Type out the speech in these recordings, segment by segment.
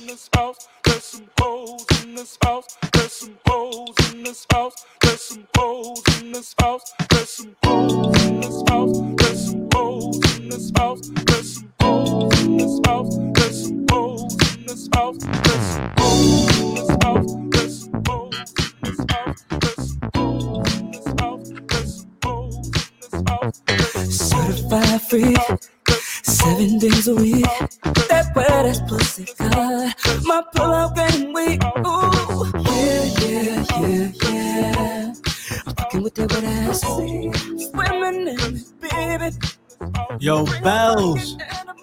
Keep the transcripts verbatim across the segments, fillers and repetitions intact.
this house. There's some hoes in this house. There's some hoes in this house. There's some hoes in this house. There's some hoes in this house. There's some hoes in this house. There's some hoes in this house. There's some hoes in this house. There's some hoes in this house. There's some hoes in this house. There's some hoes in this house. There's some hoes in this house. Certified free, seven days a week. That wet ass pussy cut my pull-out game weak. Ooh, yeah, yeah, yeah, yeah. I'm fucking with that wet ass pussy, swimming in it, baby. Yo, Bells.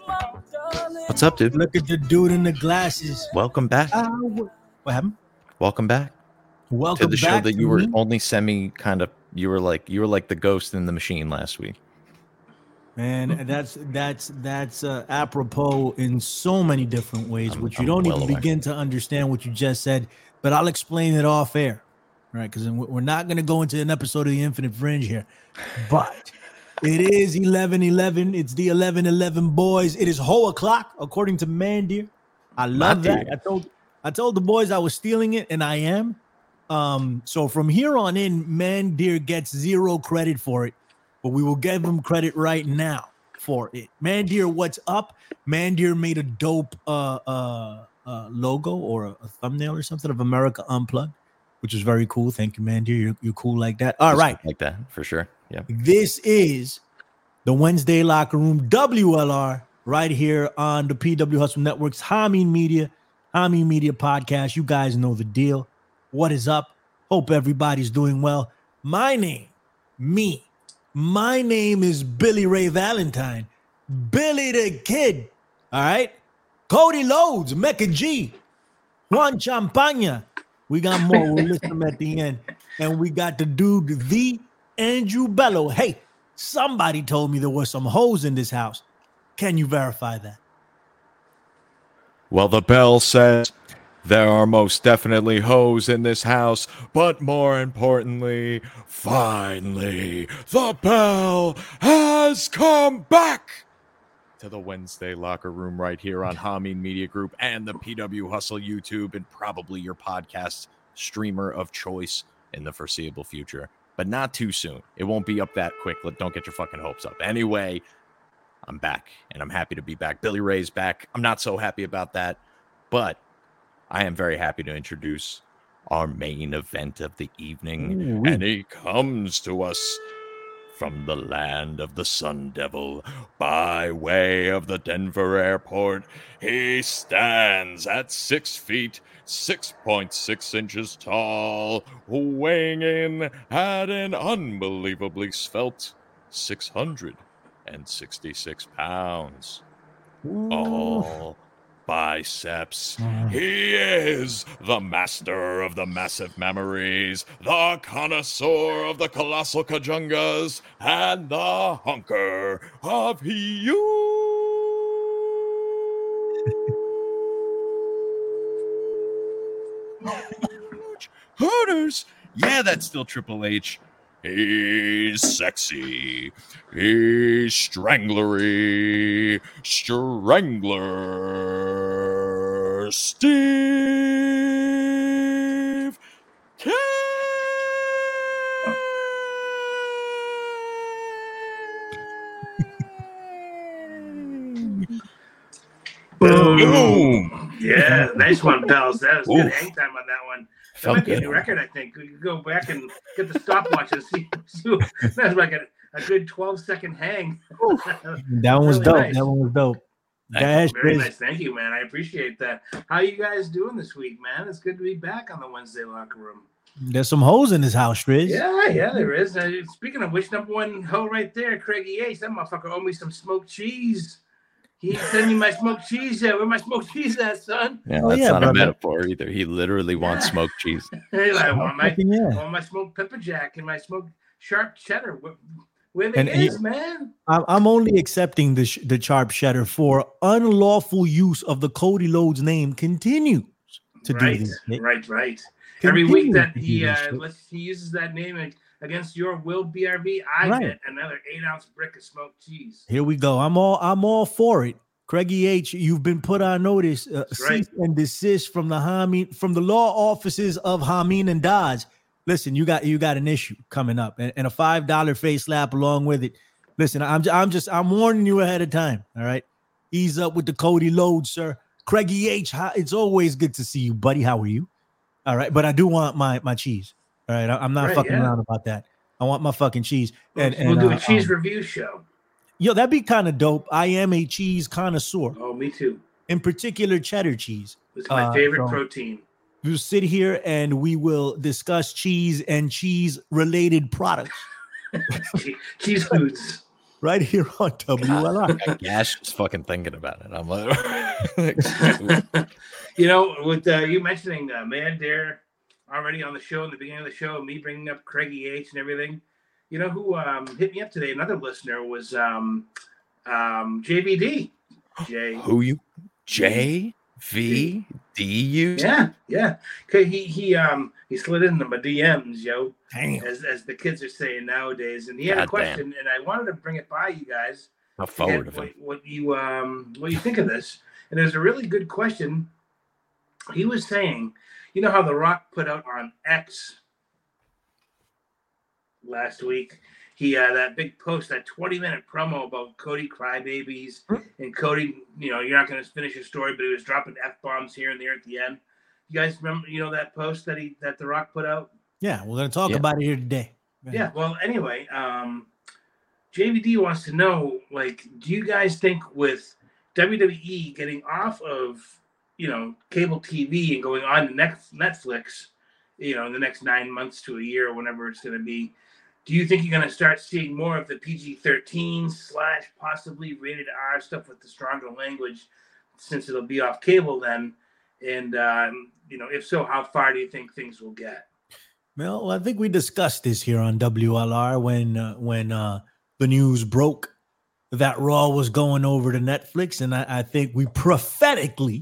What's up, dude? Look at the dude in the glasses. Welcome back. Uh, what happened? Welcome back. Welcome to the back show that to you were me. only semi kind of. You were like you were like the ghost in the machine last week. Man, that's that's that's uh, apropos in so many different ways, I'm- which you I'm don't well even aware. begin to understand what you just said. But I'll explain it off air, right? Because we're not going to go into an episode of the Infinite Fringe here. But it is eleven eleven. It's the eleven eleven boys. It is whole o'clock according to Mandir. I love Mandir. that. I told I told the boys I was stealing it, and I am. Um, so from here on in, Mandir gets zero credit for it. But we will give him credit right now for it. Mandir, what's up? Mandir made a dope uh, uh, uh, logo or a, a thumbnail or something of America Unplugged, which is very cool. Thank you, Mandir. You're, you're cool like that. All Just right. like that for sure. Yeah. This is the Wednesday Locker Room, W L R, right here on the P W Hustle Network's Hameen Media, Hameen Media Podcast. You guys know the deal. What is up? Hope everybody's doing well. My name, me. My name is Billy Ray Valentine, Billy the Kid. All right, Cody Loads, Mecca G, Juan Champaña. We got more. We'll list them at the end, and we got the dude, the Andrew Bello. Hey, somebody told me there were some hoes in this house. Can you verify that? Well, the bell says there are most definitely hoes in this house, but more importantly, finally, the bell has come back to the Wednesday Locker Room right here on Hameen Media Group and the P W Hustle YouTube and probably your podcast streamer of choice in the foreseeable future, but not too soon. It won't be up that quick. Don't get your fucking hopes up. Anyway, I'm back and I'm happy to be back. Billy Ray's back. I'm not so happy about that, but I am very happy to introduce our main event of the evening. Ooh. And he comes to us from the land of the Sun Devil by way of the Denver airport. He stands at six feet, six point six inches tall, weighing in at an unbelievably svelte six hundred sixty-six pounds. All biceps. He is the master of the massive memories, the connoisseur of the colossal kajungas, and the hunker of huge hooters. Yeah, that's still Triple H. He's sexy. He's stranglery. Strangler. Steve King. Boom. Yeah, nice one, Bells. That was good Oof. hang time on that one. That Felt might be a good. new record, I think. We could go back and get the stopwatch and see. see what- That's like a, a good twelve second hang. That one was Really dope. nice. That one was dope. Thank Dash Very is- nice. Thank you, man. I appreciate that. How you guys doing this week, man? It's good to be back on the Wednesday Locker Room. There's some hoes in this house, Striz. Yeah, yeah, there is. Uh, speaking of which, number one hoe right there, Craigie H. That motherfucker owe me some smoked cheese. He ain't sending me my smoked cheese yet. Where my smoked cheese at, son? Yeah, Oh, that's yeah, not brother. a metaphor either. He literally wants smoked cheese. Hey, I want my, Fucking yeah. I want my smoked pepper jack and my smoked sharp cheddar. Where, where they And is, he- man? I'm I'm only accepting the sh- the sharp cheddar for unlawful use of the Cody Loads name continues to right, do this. Nick. right, right. Every week Continues that to do he this uh, shit. lets, he uses that name ag- against your will B R B, I Right. get another eight ounce brick of smoked cheese. Here we go. I'm all I'm all for it. Craigie H, you've been put on notice, uh, cease right. and desist from the Hameen, from the law offices of Hameen and Dodge. Listen, you got you got an issue coming up, and, and a five dollar face slap along with it. Listen, I'm I'm just I'm warning you ahead of time. All right, ease up with the Cody load, sir. Craigie H, it's always good to see you, buddy. How are you? All right, but I do want my my cheese. All right, I, I'm not Right, fucking yeah. around about that. I want my fucking cheese. We'll, And, we'll and do a uh, cheese um, review show. Yo, that'd be kind of dope. I am a cheese connoisseur, Oh, me too. in particular cheddar cheese. It's my Uh, favorite so- protein. We'll sit here and we will discuss cheese and cheese-related products Che- cheese foods. right here on W L R. I gas just fucking thinking about it. I'm like, You know, with uh, you mentioning uh, Mad Dare already on the show in the beginning of the show, me bringing up Craigie H and everything. You know who um, hit me up today? Another listener was um, um, J V D. J. who you? J V D U? Yeah, yeah. Okay, he he um he slid into my D Ms, yo, Damn. as as the kids are saying nowadays, and he had a God question, and I wanted to bring it by you guys. How to forward get of him. what, what you um what you think of this? And there's a really good question. He was saying, you know how The Rock put out on X last week. He had that big post, that twenty minute promo about Cody Crybabies and Cody. You know, you're not going to finish your story, but he was dropping f bombs here and there at the end. You guys remember, you know, that post that he that The Rock put out? Yeah, we're gonna talk Yeah. about it here today. Go ahead. Yeah. Well, anyway, um, J V D wants to know, like, do you guys think with W W E getting off of, you know, cable T V and going on to Nex- Netflix, you know, in the next nine months to a year or whenever it's going to be, do you think you're going to start seeing more of the P G thirteen slash possibly rated R stuff with the stronger language, since it'll be off cable then? And, um, you know, if so, how far do you think things will get? Well, I think we discussed this here on W L R when uh, when uh, the news broke that Raw was going over to Netflix, and I, I think we prophetically,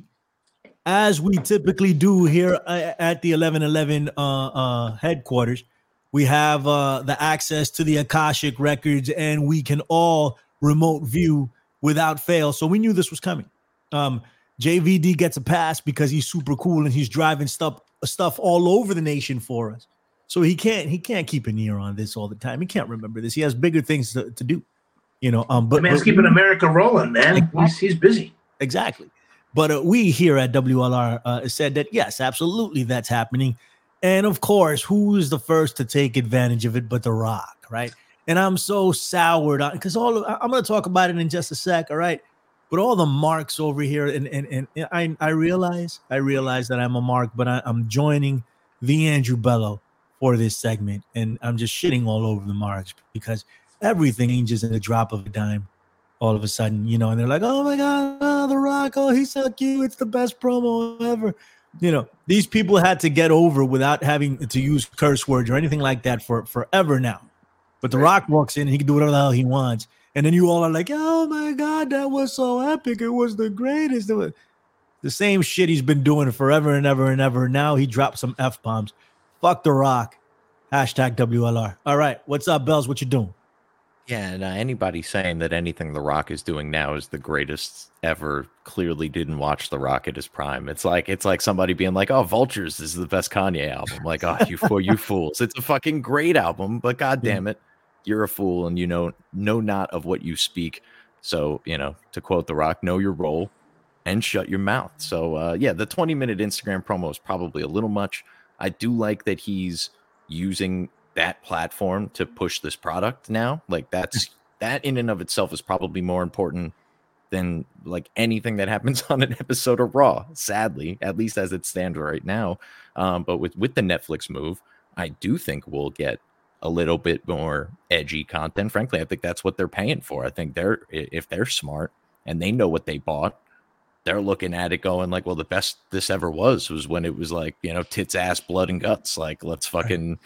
as we typically do here uh, at the eleven eleven uh, uh, headquarters, we have uh, the access to the Akashic records, and we can all remote view without fail. So we knew this was coming. Um, J V D gets a pass because he's super cool and he's driving stuff stuff all over the nation for us. So he can't he can't keep an ear on this all the time. He can't remember this. He has bigger things to, to do, you know. Um, but The man's but keeping we- America rolling, man. He's, he's busy. Exactly. But uh, we here at W L R uh, said that, yes, absolutely, that's happening. And of course, who is the first to take advantage of it but The Rock, right? And I'm so soured on because all of, I'm going to talk about it in just a sec, all right? But all the marks over here, and and, and I, I realize, I realize that I'm a mark, but I, I'm joining the Andrew Bello for this segment, and I'm just shitting all over the marks because everything ain't just in a drop of a dime. All of a sudden, you know, and they're like, oh my God, oh, The Rock, oh, he's so cute. It's the best promo ever. You know, these people had to get over without having to use curse words or anything like that for forever now. But The Rock walks in and he can do whatever the hell he wants. And then you all are like, oh my God, that was so epic. It was the greatest. It was the same shit he's been doing forever and ever and ever. Now he dropped some F-bombs. Fuck The Rock. Hashtag W L R. All right. What's up, Bells? What you doing? Yeah, and uh, anybody saying that anything The Rock is doing now is the greatest ever clearly didn't watch The Rock at his prime. It's like it's like somebody being like, "Oh, Vultures is the best Kanye album." Like, "Oh, you fool, you fools! It's a fucking great album, but god damn it, you're a fool, and you know know not of what you speak." So, you know, to quote The Rock, "Know your role and shut your mouth." So, uh, yeah, the twenty minute Instagram promo is probably a little much. I do like that he's using that platform to push this product now. Like that's that in and of itself is probably more important than like anything that happens on an episode of Raw, sadly, at least as it stands right now. Um, but with with the Netflix move, I do think we'll get a little bit more edgy content. Frankly, I think that's what they're paying for. I think they're if they're smart and they know what they bought, they're looking at it going like, well, the best this ever was was when it was like, you know, tits, ass, blood, and guts. Like, let's fucking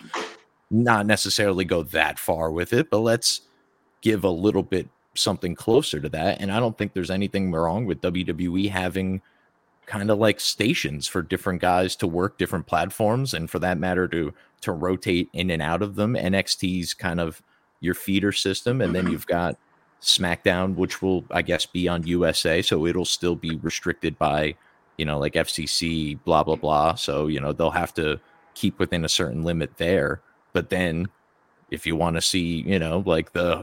not necessarily go that far with it, but let's give a little bit something closer to that. And I don't think there's anything wrong with W W E having kind of like stations for different guys to work different platforms, and for that matter to to rotate in and out of them. N X T's kind of your feeder system, and then you've got SmackDown, which will, I guess, be on U S A, so it'll still be restricted by, you know, like F C C, blah, blah, blah. So, you know, they'll have to keep within a certain limit there. But then if you want to see, you know, like the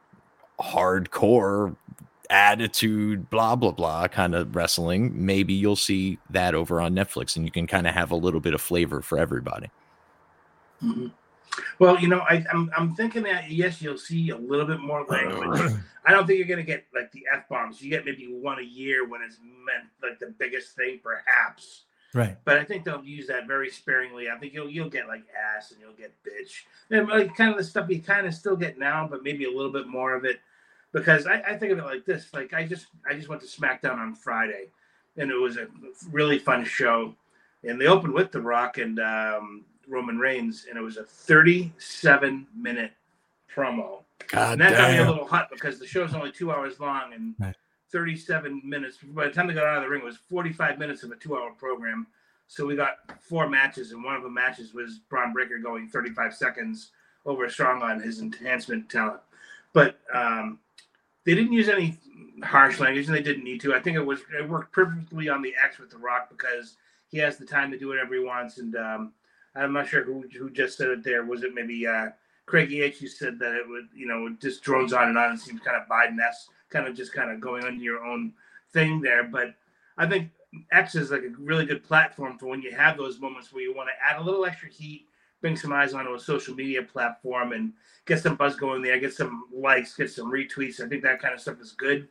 hardcore attitude, blah, blah, blah kind of wrestling, maybe you'll see that over on Netflix and you can kind of have a little bit of flavor for everybody. Mm-hmm. Well, you know, I, I'm I'm thinking that, yes, you'll see a little bit more language. I don't think you're going to get, like, the F-bombs. You get maybe one a year when it's meant, like, the biggest thing, perhaps. Right. But I think they'll use that very sparingly. I think you'll you'll get, like, ass and you'll get bitch. And, like, kind of the stuff you kind of still get now, but maybe a little bit more of it. Because I, I think of it like this. Like, I just I just went to SmackDown on Friday, and it was a really fun show. And they opened with The Rock and um, Roman Reigns, and it was a thirty-seven minute promo. God and that damn. got me a little hot because the show's only two hours long, and right. thirty-seven minutes. By the time they got out of the ring, it was forty-five minutes of a two-hour program. So we got four matches, and one of the matches was Braun Breaker going thirty-five seconds over Strong on his enhancement talent. But um, they didn't use any harsh language, and they didn't need to. I think it was it worked perfectly on the X with The Rock because he has the time to do whatever he wants. And um, I'm not sure who who just said it there. Was it maybe uh, Craig H who said that it would, you know, it just drones on and on and seems kind of Biden-esque, kind of just kind of going on your own thing there. But I think X is like a really good platform for when you have those moments where you want to add a little extra heat, bring some eyes onto a social media platform and get some buzz going there, get some likes, get some retweets. I think that kind of stuff is good.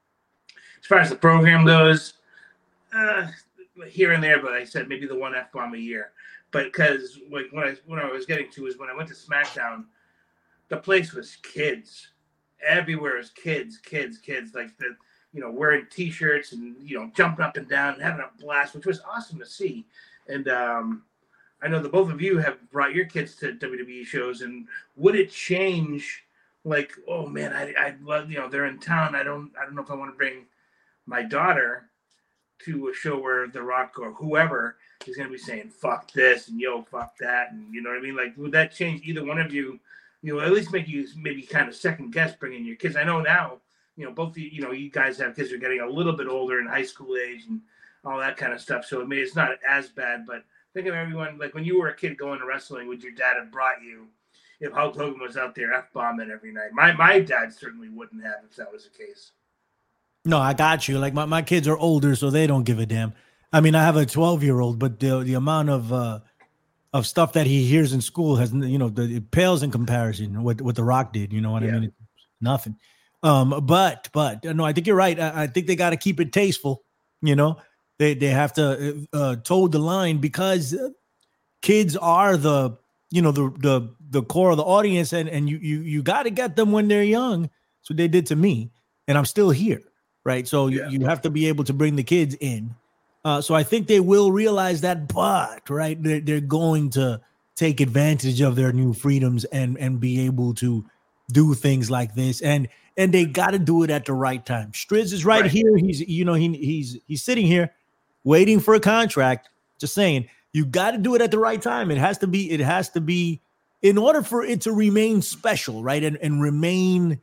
As far as the program goes, uh, here and there, but I said maybe the one F-bomb a year. But because like what I, what I was getting to is when I went to SmackDown, the place was kids. Everywhere was kids, kids, kids. Like the, you know, wearing T-shirts and, you know, jumping up and down and having a blast, which was awesome to see. And um, I know that both of you have brought your kids to W W E shows. And would it change? Like, oh man, I I love, you know, they're in town. I don't I don't know if I want to bring my daughter to a show where The Rock or whoever is going to be saying fuck this and yo fuck that, and you know what I mean. Like, would that change either one of you? You know, at least make you maybe kind of second guess bringing your kids. I know now, you know, both of you, you know, you guys have kids who are getting a little bit older in high school age and all that kind of stuff. So I mean, it's not as bad. But think of everyone, like when you were a kid going to wrestling, would your dad have brought you if Hulk Hogan was out there F-bombing every night? My my dad certainly wouldn't have if that was the case. No, I got you. Like my, my kids are older, so they don't give a damn. I mean, I have a twelve year old, but the the amount of uh, of stuff that he hears in school has, you know, the, it pales in comparison with what The Rock did. You know what yeah. I mean? It's nothing. Um, but but no, I think you're right. I, I think they got to keep it tasteful. You know, they they have to uh, toe the line because kids are the you know the the the core of the audience, and and you you you got to get them when they're young. That's what they did to me, and I'm still here. Right. So yeah. you, you have to be able to bring the kids in. Uh, so I think they will realize that, but right, they're, they're going to take advantage of their new freedoms and, and be able to do things like this. And and they got to do it at the right time. Striz is right, right here. He's, you know, he he's he's sitting here waiting for a contract. Just saying, you got to do it at the right time. It has to be, it has to be in order for it to remain special, right? And, and remain,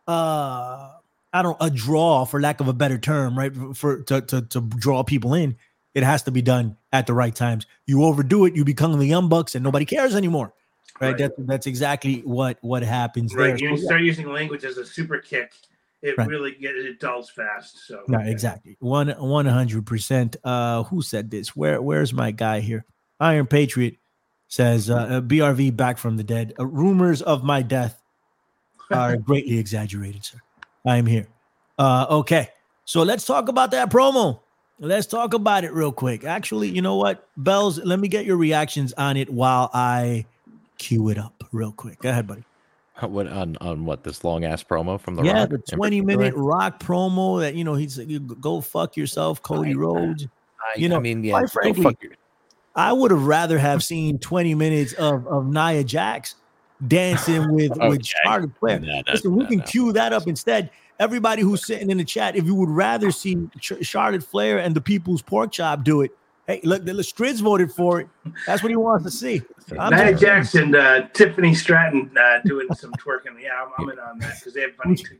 uh, I don't a draw, for lack of a better term, right? For to, to to draw people in, it has to be done at the right times. You overdo it, you become the Young Bucks, and nobody cares anymore, right? right. That's that's exactly what what happens. Right, there. you so, start yeah. using language as a super kick, it right. really get it dulls fast. So no, exactly one one hundred percent. Uh, who said this? Where where's my guy here? Iron Patriot says uh, B R V back from the dead. Uh, rumors of my death are greatly exaggerated, sir. I am here. Uh, okay, so let's talk about that promo. Let's talk about it real quick. Actually, you know what, Bells? Let me get your reactions on it while I cue it up real quick. Go ahead, buddy. What on on what this long ass promo from the yeah, Rock? the twenty minute Rock promo that you know he's like, you go fuck yourself, Cody I, Rhodes. I, you know, I mean, yeah, quite frankly, fuck your- I would have rather have seen twenty minutes of of Nia Jax dancing with okay. with Charlotte Flair. No, no, Listen, we no, can no. cue that up instead. Everybody who's sitting in the chat, if you would rather see Ch- Charlotte Flair and the People's Pork Chop do it, hey, look, the Striz voted for it. That's what he wants to see. Nia Jax and uh, Tiffany Stratton uh, doing some twerking. Yeah, I'm, I'm in on that because they have funny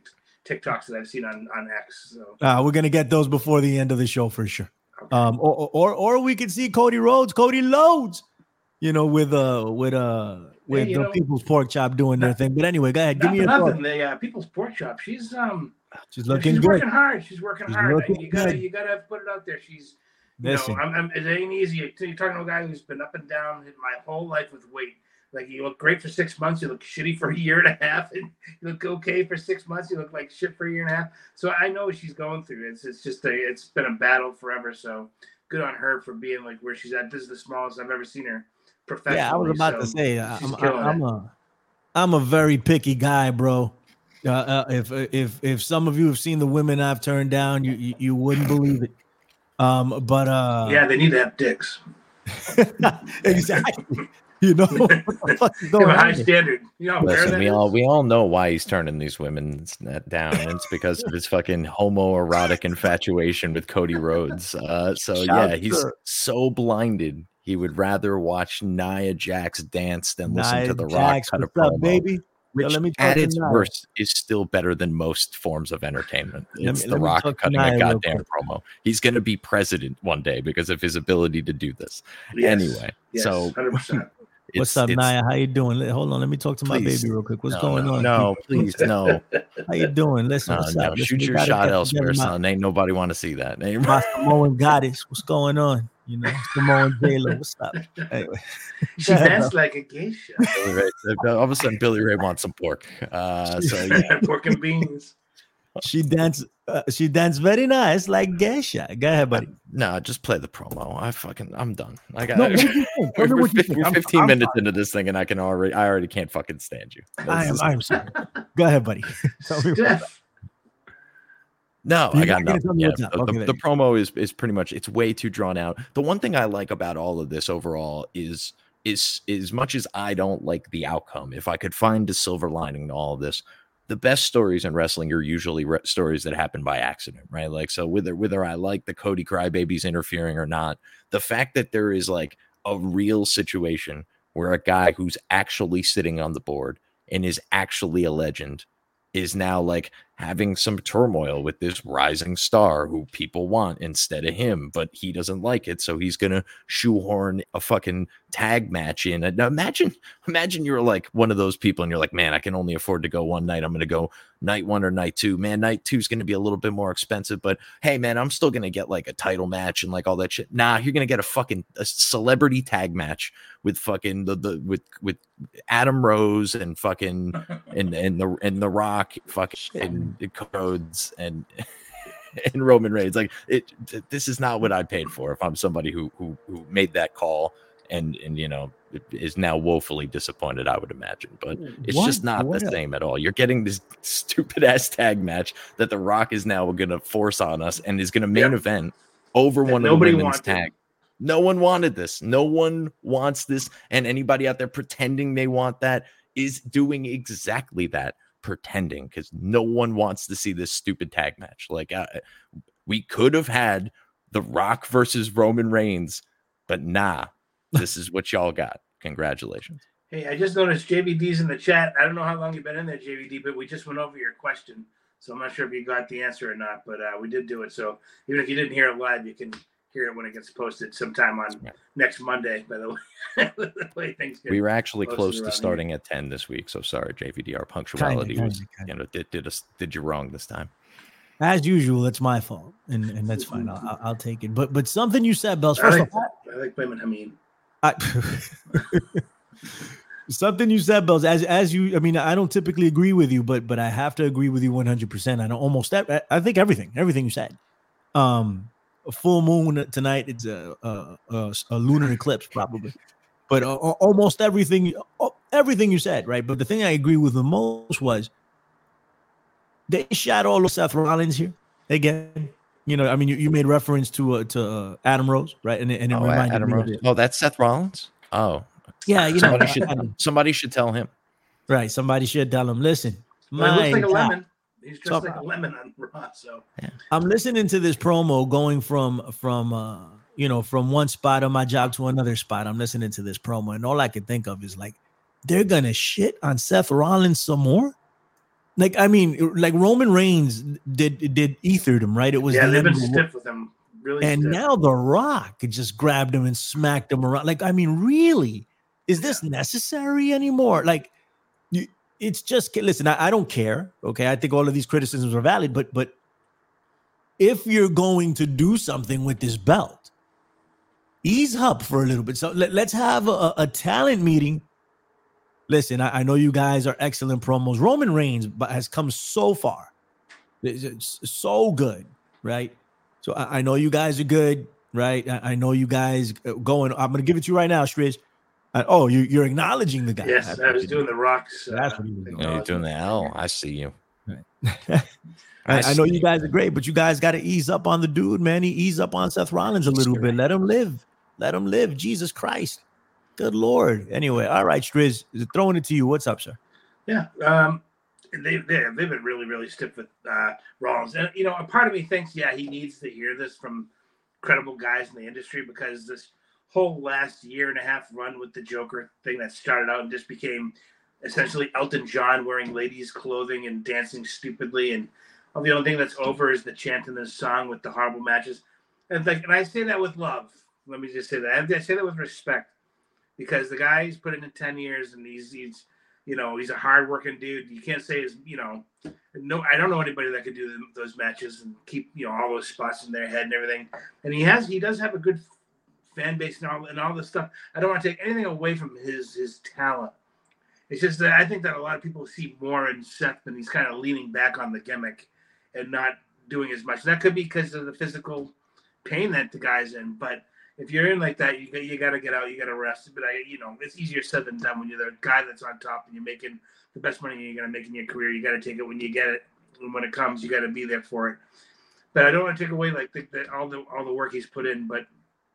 TikToks that I've seen on, on X. So Uh, we're gonna get those before the end of the show for sure. okay. Um, or, or or we could see Cody Rhodes, Cody Loads, you know, with uh with uh with you the know, People's Pork Chop doing their not- thing. But anyway, go ahead, give Not me for your nothing. thought. The uh, People's Pork Chop. She's um She's looking she's good. working hard. She's working She's hard. looking you gotta good. you gotta put it out there. She's you Listen, know I'm, I'm, it ain't easy. You're talking to a guy who's been up and down my whole life with weight. Like you look great for six months, you look shitty for a year and a half, and you look okay for six months, you look like shit for a year and a half. So I know what she's going through. It's it's just a it's been a battle forever. So good on her for being like where she's at. This is the smallest I've ever seen her professionally. yeah, I was about so to say, uh, she's I'm, killing I'm it. a I'm a very picky guy, bro. Uh, uh, if if if some of you have seen the women I've turned down, you you, you wouldn't believe it. Um, but uh, Yeah, they need to have dicks. exactly. You know what the fuck is They have going a high on? here? standard. You know how rare Listen, that we is? all we all know why he's turning these women down. It's because of his fucking homoerotic infatuation with Cody Rhodes. Uh, so Shout yeah, he's to- so blinded he would rather watch Nia Jax dance than listen Nia to The Jax, Rock cut a what's up, promo. baby? Which, let me talk at to its Nia. worst, is still better than most forms of entertainment. Let It's me- The let me Rock talk to cutting Nia a real goddamn quick. promo. He's going to be president one day because of his ability to do this. Yes. Anyway, Yes, so one hundred percent. What's it's- up, it's- Nia? How you doing? Let- Hold on, let me talk to my Please. baby real quick. What's no, going no, on? No, please, no. How you doing? Listen, No, what's no, up? Listen, shoot we your gotta shot get elsewhere, together, my- son. Ain't nobody want to see that. Ain't My Samoan goddess, what's going on? You know, Samoan J-Lo, what's up? Anyway, She Go ahead, danced like a geisha. Billy Ray. All of a sudden, Billy Ray wants some pork. Uh, so yeah, Pork and beans. she danced. Uh, she danced very nice, like geisha. Go ahead, buddy. no, just play the promo. I fucking, I'm done. I got. No, what do you think? Tell me we're what you fif- think. we're I'm- fifteen I'm minutes fine. into this thing, and I can already, I already can't fucking stand you. I This am. is- I am sorry. Go ahead, buddy. Tell me. What, Steph. No, You're I got not gonna nothing. tell me Yeah, what's up. the, Okay, the, then. the promo is is pretty much it's way too drawn out. The one thing I like about all of this overall is is as much as I don't like the outcome. If I could find a silver lining to all of this, the best stories in wrestling are usually re- stories that happen by accident, right? Like so, whether whether I like the Cody Crybabies interfering or not, the fact that there is like a real situation where a guy who's actually sitting on the board and is actually a legend is now like having some turmoil with this rising star who people want instead of him, but he doesn't like it. So he's going to shoehorn a fucking tag match in. And now imagine, imagine you're like one of those people and you're like, man, I can only afford to go one night. I'm going to go night one or night two, man. Night two is going to be a little bit more expensive, but hey man, I'm still going to get like a title match and like all that shit. Nah, you're going to get a fucking a celebrity tag match with fucking the, the, with, with Adam Rose and fucking, and, and the, and the Rock fucking, and Codes and and Roman Reigns. Like it, this is not what I paid for. If I'm somebody who who who made that call and and you know is now woefully disappointed, I would imagine. But it's What? just not What the a- same at all. You're getting this stupid ass tag match that The Rock is now going to force on us and is going to main Yeah. event over That one of the nobody women's wanted. tag. No one wanted this. No one wants this, and anybody out there pretending they want that is doing exactly that. Pretending, because no one wants to see this stupid tag match. Like uh, we could have had The Rock versus Roman Reigns, but nah, this is what y'all got. Congratulations. Hey, I just noticed J V D's in the chat. I don't know how long you've been in there, J V D, but we just went over your question. So I'm not sure if you got the answer or not, but uh, we did do it. So even if you didn't hear it live, you can hear it when it gets posted sometime on Yeah. next Monday, by the way. the way things get. We were actually Close close to to around starting at ten this week, so sorry, J V D. Our punctuality Kinda, was, kinda, kinda. you know, did did us did you wrong this time. As usual, it's my fault, and, and that's fine. I'll, I'll- I'll take it. But but something you said, Bells. I First like, of all, I like women, I mean. I, something you said, Bells. As as you, I mean, I don't typically agree with you, but but I have to agree with you one hundred percent. I know almost that. I, I think everything, everything you said. Um, a full moon tonight. It's a a, a, a lunar eclipse probably, but uh, almost everything, everything you said, right? But the thing I agree with the most was they shot all of Seth Rollins here again. You know, I mean, you, you made reference to uh, to uh, Adam Rose, right? And, it- and it Oh, reminded Adam me of Rose. it. Oh, that's Seth Rollins. Oh, Yeah, you know, somebody should I mean, somebody should tell him. right? Somebody should tell him. Listen, Well, he looks like a my God. lemon. He's dressed So- like a lemon on Raw. So I'm listening to this promo going from from uh you know from one spot on my job to another spot. I'm listening to this promo, and all I can think of is like they're gonna shit on Seth Rollins some more. Like, I mean, like Roman Reigns did did ethered him, right? It was yeah, the they've been end of the stiff with him, really. and stiff. now The Rock just grabbed him and smacked him around. Like, I mean, really, is this Yeah. necessary anymore? Like, you, it's just listen. I, I don't care. Okay, I think all of these criticisms are valid, but but if you're going to do something with this belt, ease up for a little bit. So let, let's have a, a talent meeting. Listen, I, I know you guys are excellent promos. Roman Reigns but has come so far. It's, it's so good, right? So I, I know you guys are good, right? I, I know you guys going. I'm going to give it to you right now, Striz. Uh, oh, you, you're acknowledging the guy. Yes, That's I was doing the Rocks. Uh, That's what he was doing. Yeah, you're doing the L. I see you. I, I know you guys are great, but you guys got to ease up on the dude, man. He ease up on Seth Rollins a little bit. Let him live. Let him live. Jesus Christ. Good Lord. Anyway, all right, Striz, throwing it to you. What's up, sir? Yeah, um, they, they, they've been really, really stiff with uh, Rollins. And, you know, a part of me thinks, yeah, he needs to hear this from credible guys in the industry because this whole last year and a half run with the Joker thing that started out and just became essentially Elton John wearing ladies' clothing and dancing stupidly. And well, the only thing that's over is the chant in this song with the horrible matches. And, like, and I say that with love. Let me just say that. I say that with respect. Because the guy's put in ten years and he's, he's, you know, he's a hardworking dude. You can't say his, you know, no, I don't know anybody that could do them, those matches and keep, you know, all those spots in their head and everything. And he has, he does have a good fan base and all, and all this stuff. I don't want to take anything away from his, his talent. It's just that I think that a lot of people see more in Seth and he's kind of leaning back on the gimmick and not doing as much. That could be because of the physical pain that the guy's in, but if you're in like that, you you got to get out, you got to rest. But I, you know, it's easier said than done when you're the guy that's on top and you're making the best money you're gonna make in your career. You got to take it when you get it, and when it comes, you got to be there for it. But I don't want to take away like the, the, all the all the work he's put in. But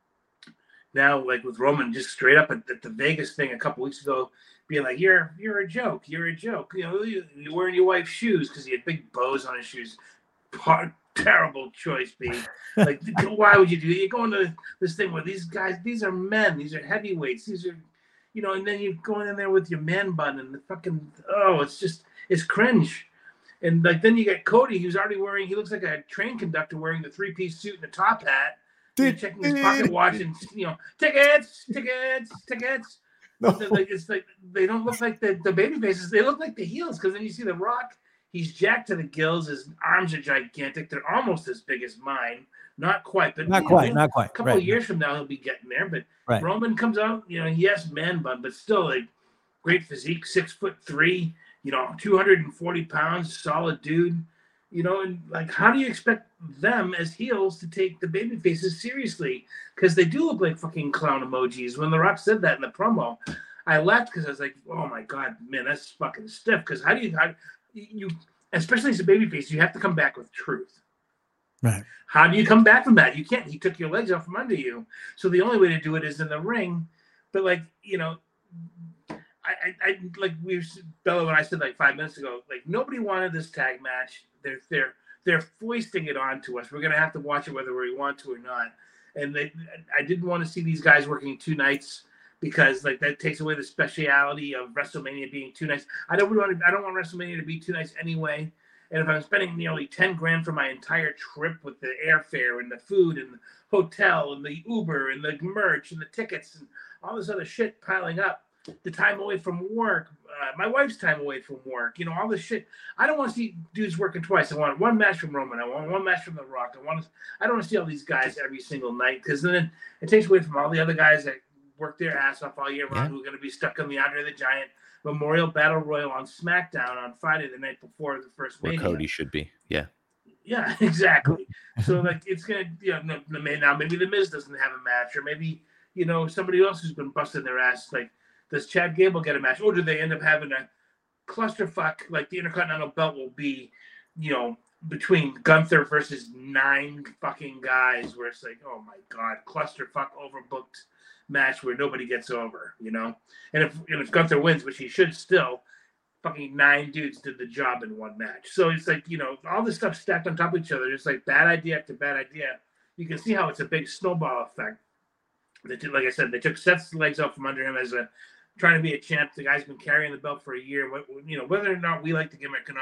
now, like with Roman, just straight up at, at the Vegas thing a couple weeks ago, being like, "You're you're a joke, you're a joke." You know, you, you're wearing your wife's shoes because he had big bows on his shoes. Part, terrible choice, B. Like, why would you do that? You're going to this thing where these guys, these are men, these are heavyweights, these are, you know, and then you're going in there with your man bun and the fucking, oh, it's just, it's cringe. And like, then you get Cody, who's already wearing, he looks like a train conductor wearing the three piece suit and a top hat, you know, checking his pocket watch and, you know, tickets, tickets, tickets. No. Like, it's like, they don't look like the, the baby faces, they look like the heels because then you see The Rock. He's jacked to the gills. His arms are gigantic. They're almost as big as mine. Not quite, but not quite, know, not quite. A couple right. of years from now, he'll be getting there. But right. Roman comes out, you know, yes, man bun, but still like great physique, six foot three, you know, two hundred forty pounds, solid dude. You know, and like, how do you expect them as heels to take the baby faces seriously? Because they do look like fucking clown emojis. When The Rock said that in the promo, I laughed because I was like, oh my God, man, that's fucking stiff. Because how do you, how, you, especially as a babyface, you have to come back with truth. Right. How do you come back from that? You can't. He took your legs out from under you. So the only way to do it is in the ring. But like, you know, I, I, I like we were, Bella, when I said like five minutes ago, like nobody wanted this tag match. They're they're they're foisting it onto us. We're gonna have to watch it whether we want to or not. And they, I didn't want to see these guys working two nights. Because like that takes away the speciality of WrestleMania being two nights. I don't want to, I don't want WrestleMania to be two nights anyway. And if I'm spending nearly ten grand for my entire trip with the airfare and the food and the hotel and the Uber and the merch and the tickets and all this other shit piling up, the time away from work, uh, my wife's time away from work, you know, all this shit. I don't want to see dudes working twice. I want one match from Roman. I want one match from The Rock. I want to, I don't want to see all these guys every single night because then it takes away from all the other guys that work their ass off all year round, yeah. who are going to be stuck on the Andre the Giant Memorial Battle Royal on SmackDown on Friday, the night before the first Where Mania. Cody should be. Yeah. Yeah, exactly. So, like, it's going to, you know, now maybe The Miz doesn't have a match, or maybe, you know, somebody else who's been busting their ass. Like, does Chad Gable get a match? Or do they end up having a clusterfuck, like the Intercontinental Belt will be, you know, between Gunther versus nine fucking guys, where it's like, oh my God, clusterfuck overbooked match where nobody gets over, you know? And if and if Gunther wins, which he should still, fucking nine dudes did the job in one match. So it's like, you know, all this stuff stacked on top of each other. It's like bad idea after bad idea. You can see how it's a big snowball effect. They did, like I said, they took Seth's legs out from under him as a trying to be a champ. The guy's been carrying the belt for a year. You know, whether or not we like the gimmick or not,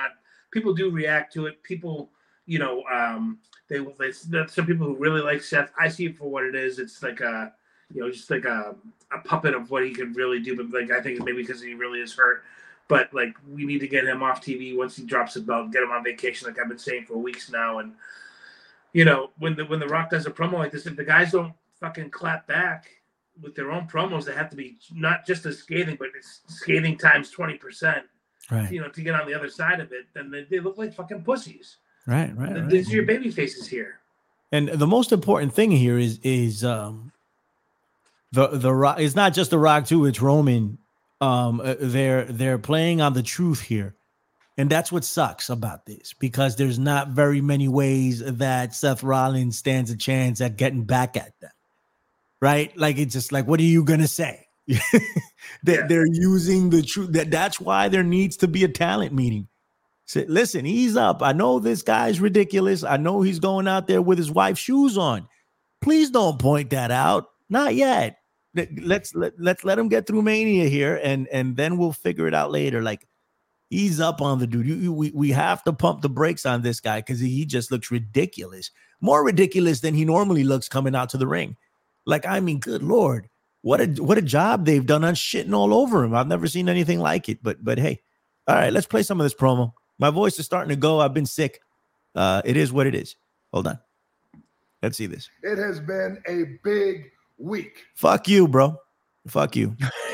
people do react to it. People, you know, um, they, they some people who really like Seth. I see it for what it is. It's like a, you know, just like a, a puppet of what he can really do. But like I think maybe because he really is hurt. But like we need to get him off T V once he drops the belt. Get him on vacation, like I've been saying for weeks now. And you know, when the when the Rock does a promo like this, if the guys don't fucking clap back with their own promos, they have to be not just as scathing, but it's scathing times twenty percent. Right. You know, to get on the other side of it, then they, they look like fucking pussies. Right, right. right. These are your baby faces here. And the most important thing here is is um the the Rock. It's not just the Rock too. It's Roman. Um, uh, they're they're playing on the truth here, and that's what sucks about this because there's not very many ways that Seth Rollins stands a chance at getting back at them. Right? Like it's just like, what are you gonna say? that Yeah. they're using the truth. That that's why there needs to be a talent meeting. Say, listen, he's up. I know this guy's ridiculous. I know he's going out there with his wife's shoes on. Please don't point that out. Not yet. Let- Let's let, let's let him get through Mania here, and and then we'll figure it out later. Like he's up on the dude. You, you, we we have to pump the brakes on this guy because he, he just looks ridiculous, more ridiculous than he normally looks coming out to the ring. Like I mean, good lord, what a what a job they've done on shitting all over him. I've never seen anything like it. But but hey, all right, let's play some of this promo. My voice is starting to go. I've been sick. Uh, it is what it is. Hold on. Let's see this. It has been a big week. Fuck you, bro. Fuck you.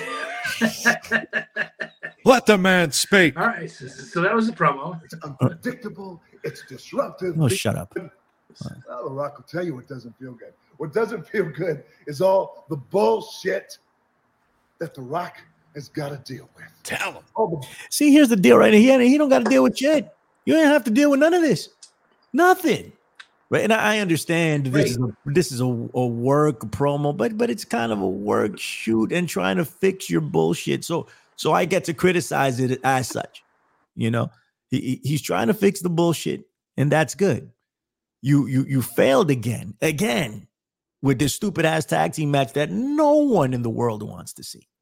Let the man speak. All right, so, so that was the promo. It's unpredictable. It's disruptive. Oh, shut up. Well, The Rock will tell you what doesn't feel good. What doesn't feel good is all the bullshit that The Rock has got to deal with. Tell him. All the See, here's the deal, right? He ain't- he don't got to deal with shit. You ain't have to deal with none of this. Nothing. Right? And I I understand this is a, this is a, a work promo, but but it's kind of a work shoot and trying to fix your bullshit. So so I get to criticize it as such. You know, he, he- he's trying to fix the bullshit, and that's good. You you you failed again, again, with this stupid ass tag team match that no one in the world wants to see.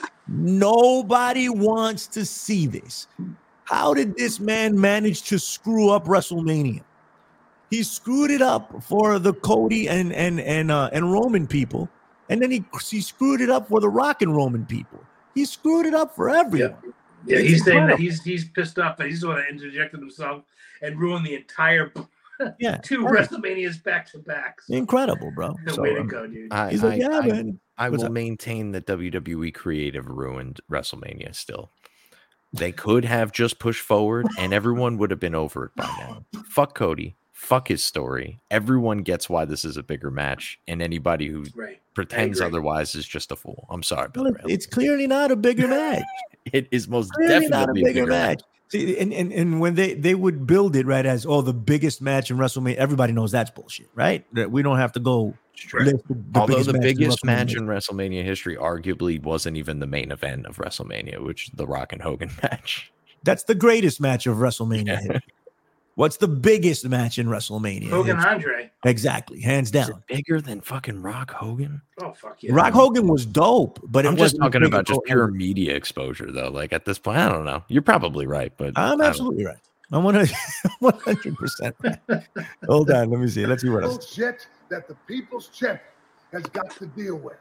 Nobody wants to see this. How did this man manage to screw up WrestleMania? He screwed it up for the Cody and and and uh, and Roman people, and then he he screwed it up for the Rock and Roman people. He screwed it up for everyone. Yeah, It's he's saying that incredible. he's he's pissed off that he's the one that interjected himself and ruined the entire Yeah, two WrestleManias back to back. incredible, bro. So, Way to um, go, dude. I, he's like, I- yeah, I- man. I What's will up? maintain that W W E creative ruined WrestleMania still. They could have just pushed forward and everyone would have been over it by now. Fuck Cody. Fuck his story. Everyone gets why this is a bigger match, and anybody who Right. pretends agree. otherwise is just a fool. I'm sorry, Well, Bill it- Ray. it's clearly not a bigger match. It is most Clearly not a definitely bigger, match. See, and, and and when they they would build it right as oh the biggest match in WrestleMania, everybody knows that's bullshit, right? That we don't have to go. Right. list the, the Although the match in biggest match WrestleMania. in WrestleMania history arguably wasn't even the main event of WrestleMania, which is the Rock and Hogan match. That's the greatest match of WrestleMania. Yeah. history. What's the biggest match in WrestleMania? Hogan history? Andre. Exactly, hands Is it down. bigger than fucking Rock Hogan? Oh fuck yeah. Rock Hogan was dope, but it I'm just wasn't talking big about as just Hogan. pure media exposure, though. Like at this point, I don't know. You're probably right, but I I'm don't- absolutely right. I'm one hundred percent right. Hold on, let me see. Let's see what else. bullshit that the people's champion has got to deal with.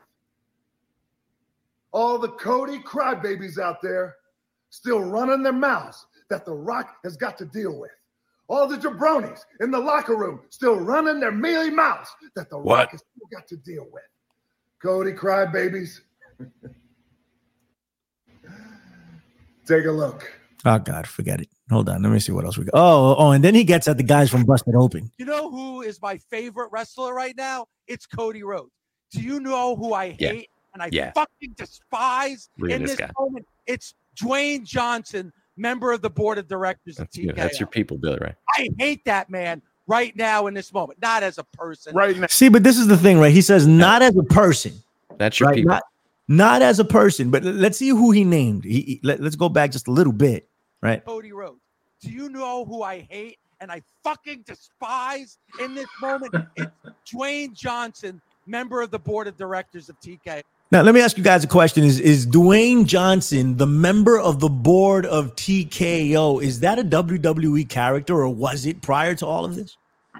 All the Cody crybabies out there still running their mouths that The Rock has got to deal with. All the jabronis in the locker room still running their mealy mouths that The What? Rock has still got to deal with. Cody crybabies. Take a look. Oh God, forget it. Hold on, let me see what else we got. Oh, oh, and then he gets at the guys from Busted Open. You know who is my favorite wrestler right now? It's Cody Rhodes. Do you know who I hate Yeah. and I Yeah. fucking despise Look at in this this guy. moment? It's Dwayne Johnson, member of the board of directors of That's, T you. K O. That's your people, Billy Ray. I hate that man right now in this moment, not as a person. Right now. See, but this is the thing, right? He says not as a person, That's your right? people. Not, not as a person, but l- let's see who he named. He, he- let, let's go back just a little bit, right? Cody Rhodes. Do you know who I hate and I fucking despise in this moment? It's Dwayne Johnson, member of the board of directors of T K O. Now, let me ask you guys a question. Is is Dwayne Johnson, the member of the board of T K O, is that a W W E character or was it prior to all of this?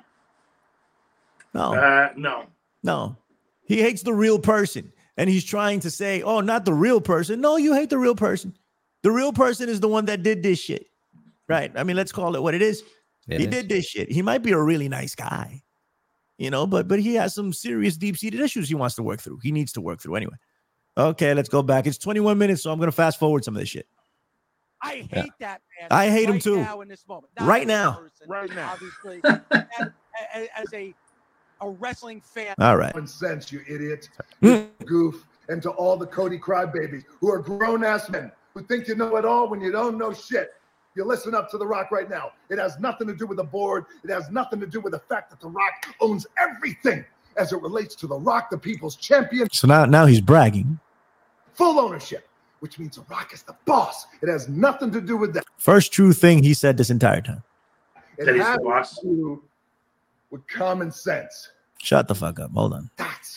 No. Uh, no. No. He hates the real person. And he's trying to say, oh, not the real person. No, you hate the real person. The real person is the one that did this shit. Right? I mean, let's call it what it is. It he is. did this shit. He might be a really nice guy. You know, but but he has some serious deep-seated issues he wants to work through. He needs to work through anyway. Okay, let's go back. It's twenty-one minutes, so I'm going to fast forward some of this shit. I hate Yeah. that man. I hate him right too. Now in this moment. Not Right as a now. person, Right now. Obviously, as, as, as a a wrestling fan. All right. Common sense, you idiot. Mm. You goof. And to all the Cody crybabies who are grown-ass men who think you know it all when you don't know shit. You listen up to The Rock right now. It has nothing to do with the board. It has nothing to do with the fact that The Rock owns everything as it relates to The Rock, the people's champion. So now, now he's bragging. Full ownership, which means The Rock is the boss. It has nothing to do with that. First true thing he said this entire time. It That he's has the boss. to do with common sense. Shut the fuck up. Hold on. That's.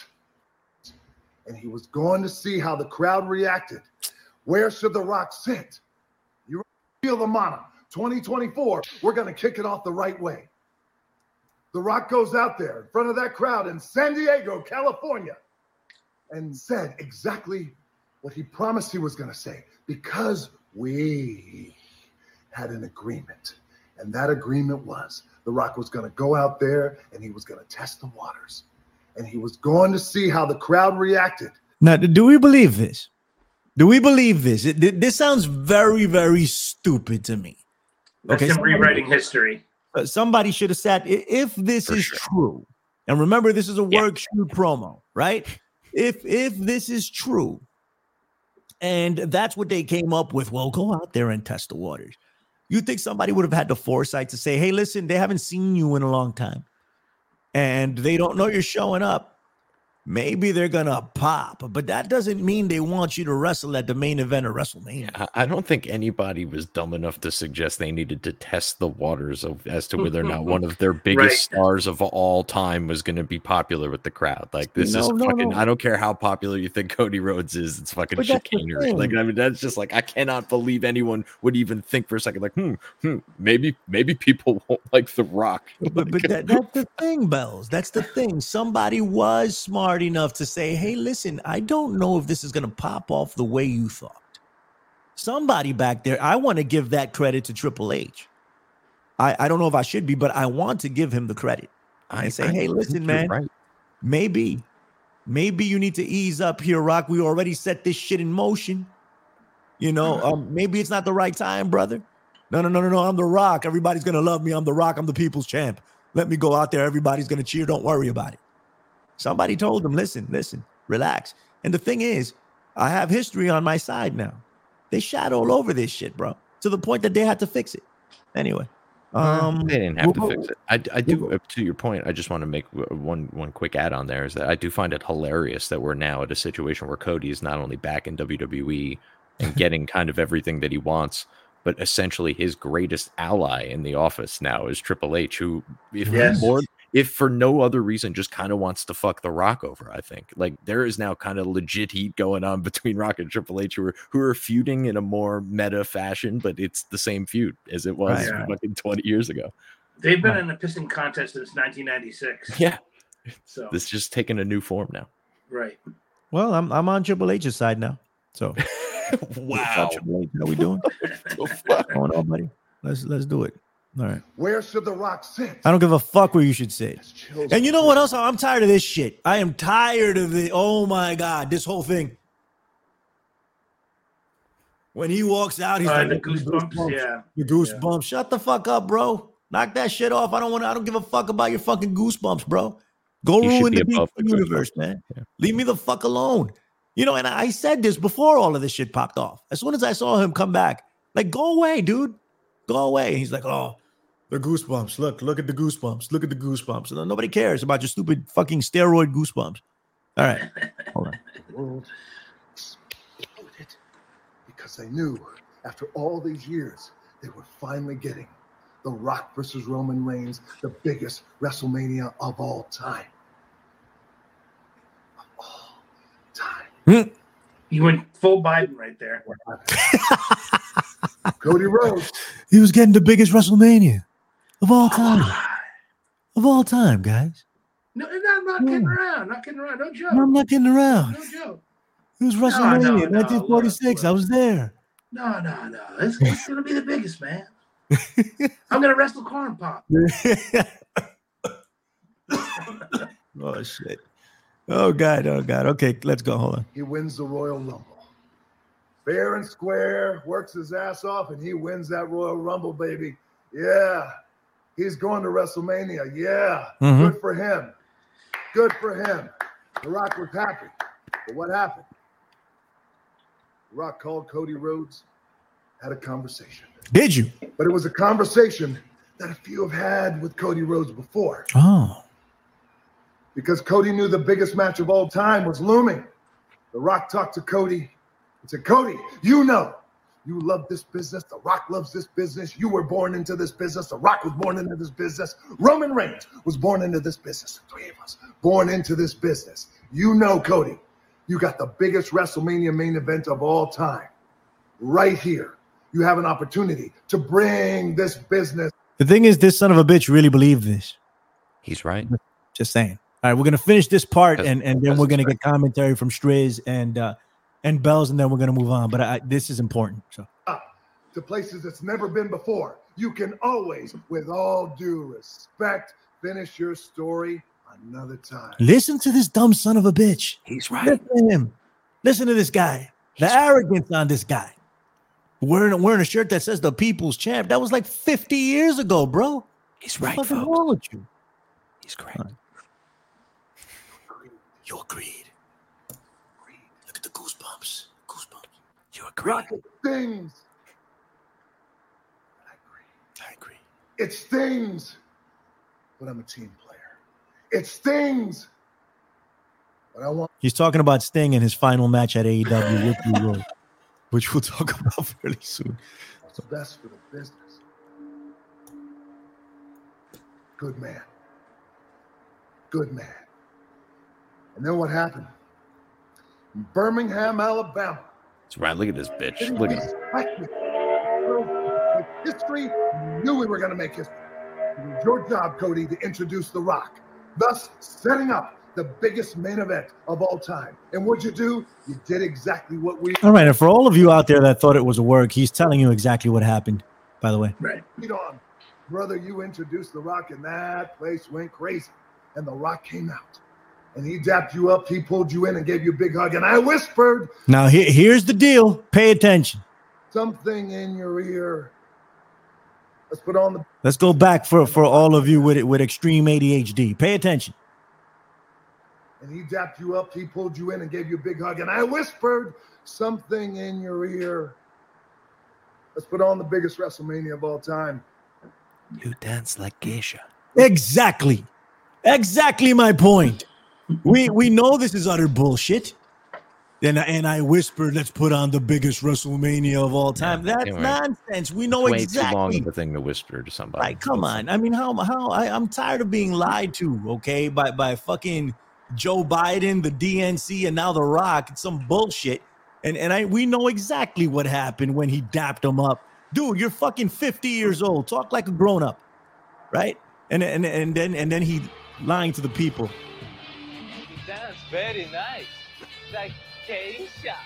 And he was going to see how the crowd reacted. Where should The Rock sit? You feel the mana. twenty twenty-four, we're going to kick it off the right way. The Rock goes out there in front of that crowd in San Diego, California, and said exactly what he promised he was going to say, because we had an agreement. And that agreement was The Rock was going to go out there and he was going to test the waters. And he was going to see how the crowd reacted. Now, do we believe this? Do we believe this? It, this sounds very, very stupid to me. That's Okay, him somebody- rewriting history. Uh, somebody should have said, i- if this For is sure. true, and remember, this is a Yeah. work shoot promo, right? If if this is true, and that's what they came up with, well, go out there and test the waters. You think somebody would have had the foresight to say, hey, listen, they haven't seen you in a long time, and they don't know you're showing up. Maybe they're gonna pop, but that doesn't mean they want you to wrestle at the main event of WrestleMania. I I don't think anybody was dumb enough to suggest they needed to test the waters of as to whether or not one of their biggest Right. stars of all time was going to be popular with the crowd. Like this No, is no, fucking. no. I don't care how popular you think Cody Rhodes is. It's fucking But that's the chicanery. Like thing. I mean, that's just like I cannot believe anyone would even think for a second. Like, hmm, hmm maybe maybe people won't like The Rock. But, but that, that's the thing, Bells. That's the thing. Somebody was smart enough to say, hey, listen, I don't know if this is going to pop off the way you thought. Somebody back there, I want to give that credit to Triple H. I, I don't know if I should be, but I want to give him the credit. I say, hey, think listen, you're man, right. maybe, maybe you need to ease up here, Rock. We already set this shit in motion. You know, um, maybe it's not the right time, brother. No, no, no, no, no. I'm The Rock. Everybody's going to love me. I'm The Rock. I'm the people's champ. Let me go out there. Everybody's going to cheer. Don't worry about it. Somebody told them, listen, listen, relax. And the thing is, I have history on my side now. They shot all over this shit, bro, to the point that they had to fix it. Anyway. Um, they didn't have to we'll- fix it. I, I do. we'll- uh, To your point, I just want to make w- one one quick add on there is that I do find it hilarious that we're now at a situation where Cody is not only back in W W E and getting kind of everything that he wants, but essentially his greatest ally in the office now is Triple H, who, if Yes. more, if for no other reason, just kind of wants to fuck The Rock over. I think like there is now kind of legit heat going on between Rock and Triple H, who are who are feuding in a more meta fashion, but it's the same feud as it was Right. fucking twenty years ago. They've been Right. in a pissing contest since nineteen ninety-six. Yeah, So, this is just taking a new form now. right. Well, I'm I'm on Triple H's side now. So Wow. What's up, Triple H? How we doing? What's going on, buddy? Let's let's do it. All right. Where should The Rock sit? I don't give a fuck where you should sit. As chills And you know what else? I'm tired of this shit. I am tired of it. Oh my God, this whole thing. When he walks out, he's Uh, like the goosebumps, yeah. The goosebumps. Shut the fuck up, bro. Knock that shit off. I don't want to, I don't give a fuck about your fucking goosebumps, bro. Go You should ruin be the above D C the universe, goosebumps. man. Yeah. Leave me the fuck alone. You know, and I said this before all of this shit popped off. As soon as I saw him come back, like, go away, dude. Go away. And he's like, oh, the goosebumps. Look, look at the goosebumps. Look at the goosebumps. And nobody cares about your stupid fucking steroid goosebumps. All right. Hold on. world exploded because they knew after all these years they were finally getting The Rock versus Roman Reigns, the biggest WrestleMania of all time. Of all time. Hmm. You went full Biden right there. Cody Rhodes. He was getting the biggest WrestleMania of all time. Oh, Of all time, guys. no, no, I'm not kidding around. Not kidding around. No joke. No, I'm not kidding around. No joke. It was no, WrestleMania, no, nineteen forty-six. look, I was there. No, no, no. It's, it's gonna be the biggest, man. I'm gonna wrestle Corn Pop. Oh shit. Oh God, oh God. Okay, let's go. Hold on. He wins the Royal Rumble. Fair and square, works his ass off, and he wins that Royal Rumble, baby. Yeah. He's going to WrestleMania. Yeah. Mhm. Good for him. Good for him. The Rock was happy. But what happened? The Rock called Cody Rhodes, had a conversation. Did you? But it was a conversation that a few have had with Cody Rhodes before. Oh. Because Cody knew the biggest match of all time was looming. The Rock talked to Cody and said, Cody, you know, you love this business. The Rock loves this business. You were born into this business. The Rock was born into this business. Roman Reigns was born into this business. The three of us born into this business. You know, Cody, you got the biggest WrestleMania main event of all time right here. You have an opportunity to bring this business. The thing is, this son of a bitch really believed this. He's right. Just saying. All right, we're gonna finish this part, That's- and, and then that's we're gonna right. get commentary from Striz and uh, and Bells, and then we're gonna move on. But I, this is important. So To places it's never been before. You can always, with all due respect, finish your story another time. listen to this dumb son of a bitch. He's right. Listen to him. Listen to this guy. The arrogance on this guy. Wearing wearing a shirt that says the People's Champ. That was like fifty years ago, bro. He's What's right, fucking folks. wrong with you? He's correct. You agreed. Look at the goosebumps. Goosebumps. You agree? Rocket stings. I agree. I agree. It stings, but I'm a team player. It stings, but I want He's talking about Sting in his final match at A E W with Blue Road, which we'll talk about fairly soon. what's best for the business. Good man. Good man. And then what happened? In Birmingham, Alabama. He's right. Look at this bitch. Look at him. Respected. With history, you knew we were going to make history. It was your job, Cody, to introduce The Rock, thus setting up the biggest main event of all time. And what'd you do? You did exactly what we All right, and for all of you out there that thought it was a work, he's telling you exactly what happened, by the way. Right. agreed on. Brother, you introduced The Rock, and that place went crazy. And The Rock came out. And he dapped you up, he pulled you in and gave you a big hug. And I whispered Now, here, here's the deal. Pay attention. something in your ear. Let's put on the Let's go back for, for all of you with with extreme A D H D. Pay attention. and he dapped you up, he pulled you in and gave you a big hug. And I whispered something in your ear. Let's put on the biggest WrestleMania of all time. You dance like geisha. Exactly. Exactly my point. We we know this is utter bullshit. And, and I whispered, let's put on the biggest WrestleMania of all time. Yeah, That's anyway. nonsense. We know Way too long exactly. of a thing to whisper to somebody. Like, come on. I mean, how how I, I'm tired of being lied to, okay, by by fucking Joe Biden, the D N C, and now The Rock. It's some bullshit. And and I we know exactly what happened when he dapped him up. Dude, you're fucking fifty years old. Talk like a grown-up. Right? And and and then and then he lying to the people. That's very nice. Like geisha.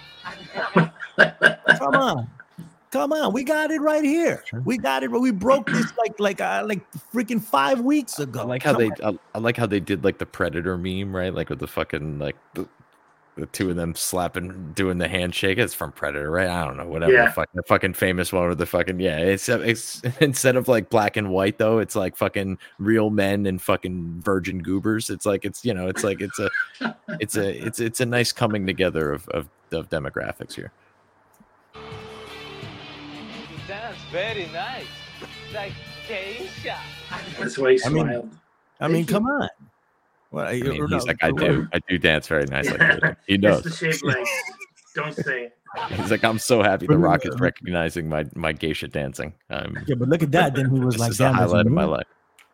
Come on. Come on. We got it right here. We got it. We broke this like like uh, like freaking five weeks ago. I like how Come they. on. I, I like how they did like the Predator meme, right? Like with the fucking like the, the two of them slapping, doing the handshake. It's from Predator, right? I don't know, whatever. Yeah. The, fucking, the fucking famous one with the fucking yeah. It's it's instead of like black and white though, it's like fucking real men and fucking virgin goobers. It's like it's you know, it's like it's a it's a it's it's a nice coming together of of, of demographics here. That's very nice. Like geisha. That's why he I mean- smiled. I mean, come on. Well, I mean, he's like, I do, I do dance very nice. Like that. He It's knows. the shaped legs. Don't say it. He's like, I'm so happy The Rock is recognizing my my geisha dancing. Um, Yeah, but look at that. Then he was this like, is the damn, there's a highlight of my new- life.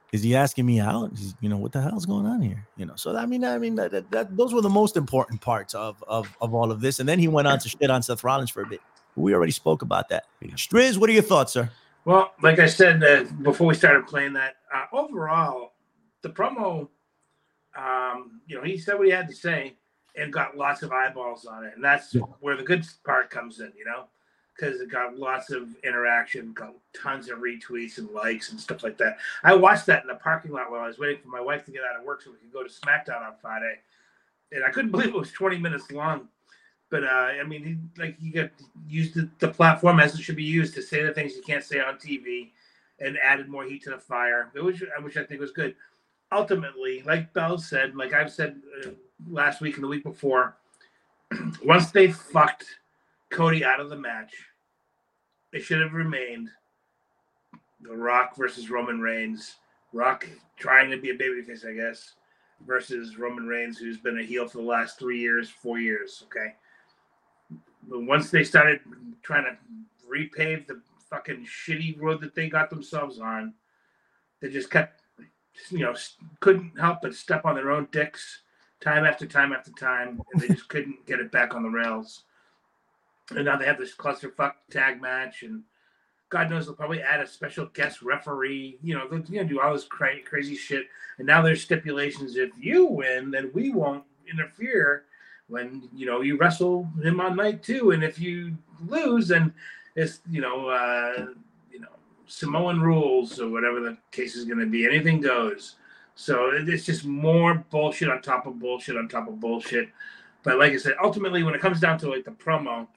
is he asking me out? He's, you know, what the hell's going on here? You know, so I mean, I mean, that, that, that those were the most important parts of, of of all of this. And then he went on to shit on Seth Rollins for a bit. We already spoke about that. Yeah. Striz, what are your thoughts, sir? Well, like I said uh, before we started playing that, uh, overall, the promo, um, you know, he said what he had to say and got lots of eyeballs on it. And that's yeah. where the good part comes in, you know, because it got lots of interaction, got tons of retweets and likes and stuff like that. I watched that in the parking lot while I was waiting for my wife to get out of work so we could go to SmackDown on Friday. And I couldn't believe it was twenty minutes long. But, uh, I mean, he, like, you got used the, the platform as it should be used to say the things you can't say on T V and added more heat to the fire, which, which I think was good. Ultimately, like Bell said, like I've said uh, last week and the week before, once they fucked Cody out of the match, it should have remained The Rock versus Roman Reigns. Rock trying to be a babyface, I guess, versus Roman Reigns, who's been a heel for the last three years, four years, okay? But once they started trying to repave the fucking shitty road that they got themselves on, they just kept, you know, couldn't help but step on their own dicks time after time after time, and they just couldn't get it back on the rails. And now they have this clusterfuck tag match, and God knows they'll probably add a special guest referee. You know, they're going to do all this cra- crazy shit. And now there's stipulations. If you win, then we won't interfere when, you know, you wrestle him on night two. And if you lose, then it's, you know, uh, you know, Samoan rules or whatever the case is going to be. Anything goes. So it's just more bullshit on top of bullshit on top of bullshit. But like I said, ultimately, when it comes down to like the promo,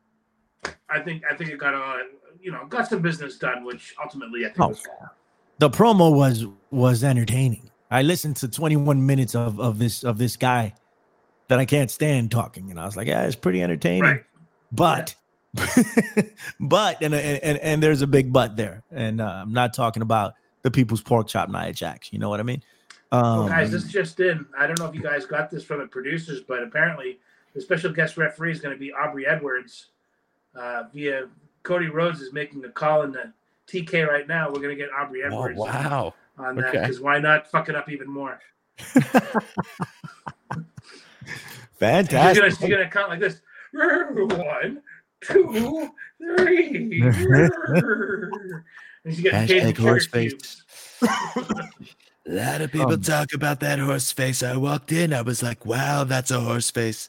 I think I think it got a, you know, got some business done, which ultimately I think oh, was cool. The promo was was entertaining. I listened to twenty-one minutes of, of this of this guy that I can't stand talking, and I was like, yeah, it's pretty entertaining. Right. But yeah. but and, and and there's a big but there, and uh, I'm not talking about the People's Pork Chop Nia Jax. You know what I mean? Um, well, guys, this just in. I don't know if you guys got this from the producers, but apparently the special guest referee is going to be Aubrey Edwards. Uh, via Cody Rhodes is making a call in the T K right now. We're going to get Aubrey Edwards oh, wow. on, on that because okay. why not fuck it up even more? Fantastic. She's going to count like this. One, two, three. And she's getting horse face. A lot of people um, talk about that horse face. I walked in, I was like, wow, that's a horse face.